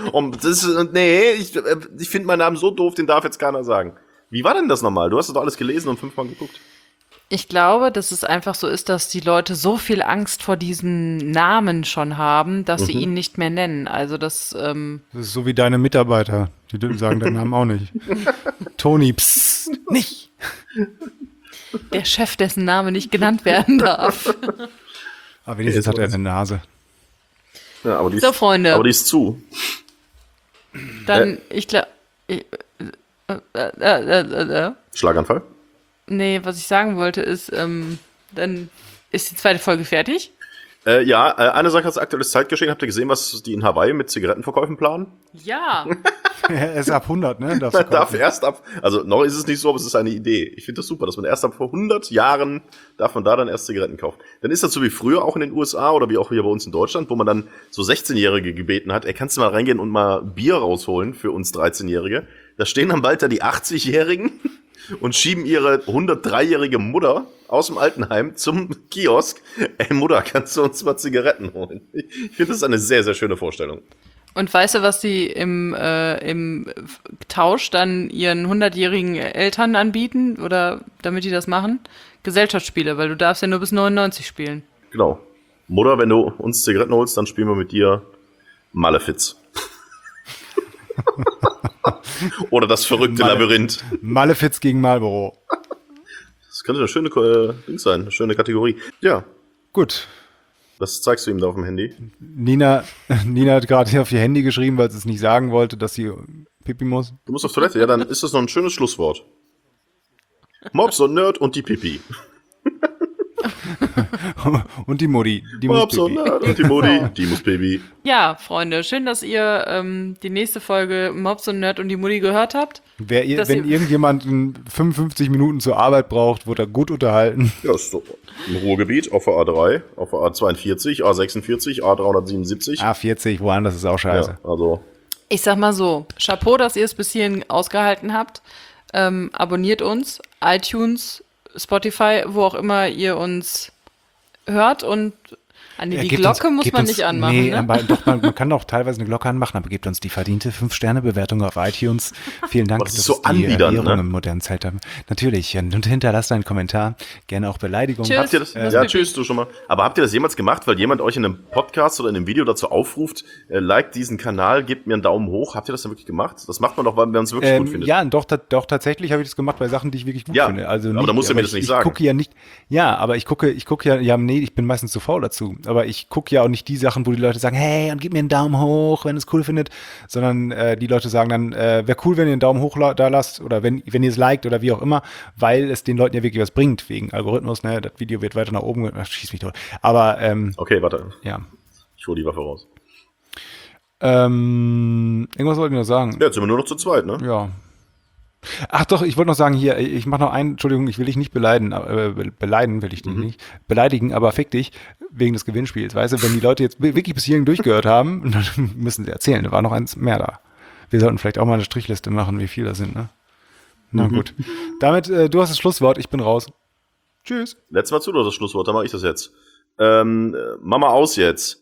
finde meinen Namen so doof, den darf jetzt keiner sagen. Wie war denn das nochmal? Du hast das doch alles gelesen und 5-mal geguckt. Ich glaube, dass es einfach so ist, dass die Leute so viel Angst vor diesen Namen schon haben, dass sie ihn nicht mehr nennen. Also das Das ist so wie deine Mitarbeiter. Die sagen deinen Namen auch nicht. Toni, psst, nicht. der Chef, dessen Name nicht genannt werden darf. Aber wenigstens hat er eine Nase. Ja, aber die So, Freunde. Aber die ist zu. Dann, ich glaube... Schlaganfall? Nee, was ich sagen wollte ist, dann ist die zweite Folge fertig. Eine Sache als aktuelles Zeitgeschehen. Habt ihr gesehen, was die in Hawaii mit Zigarettenverkäufen planen? Ja. Er ist ab 100, ne? Man darf erst also noch ist es nicht so, aber es ist eine Idee. Ich finde das super, dass man erst ab vor 100 Jahren darf man da dann erst Zigaretten kaufen. Dann ist das so wie früher auch in den USA oder wie auch hier bei uns in Deutschland, wo man dann so 16-Jährige gebeten hat, kannst du mal reingehen und mal Bier rausholen für uns 13-Jährige. Da stehen dann bald da die 80-Jährigen und schieben ihre 103-jährige Mutter aus dem Altenheim zum Kiosk. Ey Mutter, kannst du uns mal Zigaretten holen? Ich finde das eine sehr, sehr schöne Vorstellung. Und weißt du, was sie im Tausch dann ihren 100-jährigen Eltern anbieten? Oder damit die das machen? Gesellschaftsspiele, weil du darfst ja nur bis 99 spielen. Genau. Mutter, wenn du uns Zigaretten holst, dann spielen wir mit dir Malefiz. Oder das verrückte Labyrinth. Malefiz gegen Marlboro. Das könnte eine schöne Ding sein, eine schöne Kategorie. Ja. Gut. Das zeigst du ihm da auf dem Handy. Nina hat gerade hier auf ihr Handy geschrieben, weil sie es nicht sagen wollte, dass sie Pipi muss. Du musst auf Toilette, ja, dann ist das noch ein schönes Schlusswort. Mobs und Nerd und die Pipi. Und die Mutti. Die Mops und Mutti. Nerd und die Mutti, die muss Baby. Ja, Freunde, schön, dass ihr die nächste Folge Mops und Nerd und die Mutti gehört habt. Wenn irgendjemand 55 Minuten zur Arbeit braucht, wird er gut unterhalten. Ja, ist so. Im Ruhrgebiet, auf der A3, auf der A42, A46, A377. A40, woanders ist auch scheiße. Ja, also. Ich sag mal so, Chapeau, dass ihr es bis hierhin ausgehalten habt. Abonniert uns, iTunes, Spotify, wo auch immer ihr uns hört und die Glocke muss man nicht anmachen. Nee, ne? aber doch, man kann doch teilweise eine Glocke anmachen, aber gebt uns die verdiente 5-Sterne-Bewertung auf iTunes. Vielen Dank, Das ist so die anbiedernd, Währung ne? im modernen Zeitalter. Natürlich, und hinterlasst einen Kommentar, gerne auch Beleidigungen. Tschüss. Habt ihr das? Ja, tschüss, du schon mal. Aber habt ihr das jemals gemacht, weil jemand euch in einem Podcast oder in einem Video dazu aufruft, liked diesen Kanal, gebt mir einen Daumen hoch. Habt ihr das denn wirklich gemacht? Das macht man doch, weil man es wirklich gut findet. Ja, doch, tatsächlich habe ich das gemacht bei Sachen, die ich wirklich gut Ja, finde. Also aber da musst du mir das nicht sagen. Ich gucke ja nicht, aber ich gucke ja, nee, ich bin meistens zu faul dazu. Aber ich gucke ja auch nicht die Sachen, wo die Leute sagen, hey, und gib mir einen Daumen hoch, wenn ihr es cool findet, sondern die Leute sagen dann, wäre cool, wenn ihr einen Daumen hoch da lasst oder wenn ihr es liked oder wie auch immer, weil es den Leuten ja wirklich was bringt, wegen Algorithmus, ne, das Video wird weiter nach oben, schieß mich tot. Aber, Okay, warte. ja. Ich hole die Waffe raus. Irgendwas wollte ich noch sagen. Ja, jetzt sind wir nur noch zu zweit, ne? Ja. Ach doch, ich wollte noch sagen, hier, ich mache noch einen, Entschuldigung, ich will dich nicht beleidigen, will ich dich nicht, beleidigen, aber fick dich, wegen des Gewinnspiels, weißt du, wenn die Leute jetzt wirklich bis hierhin durchgehört haben, dann müssen sie erzählen, da war noch eins mehr da. Wir sollten vielleicht auch mal eine Strichliste machen, wie viel das sind, ne? Na gut. Damit, du hast das Schlusswort, ich bin raus. Tschüss. Letztes Mal zu, du hast das Schlusswort, dann mache ich das jetzt. Mama aus jetzt.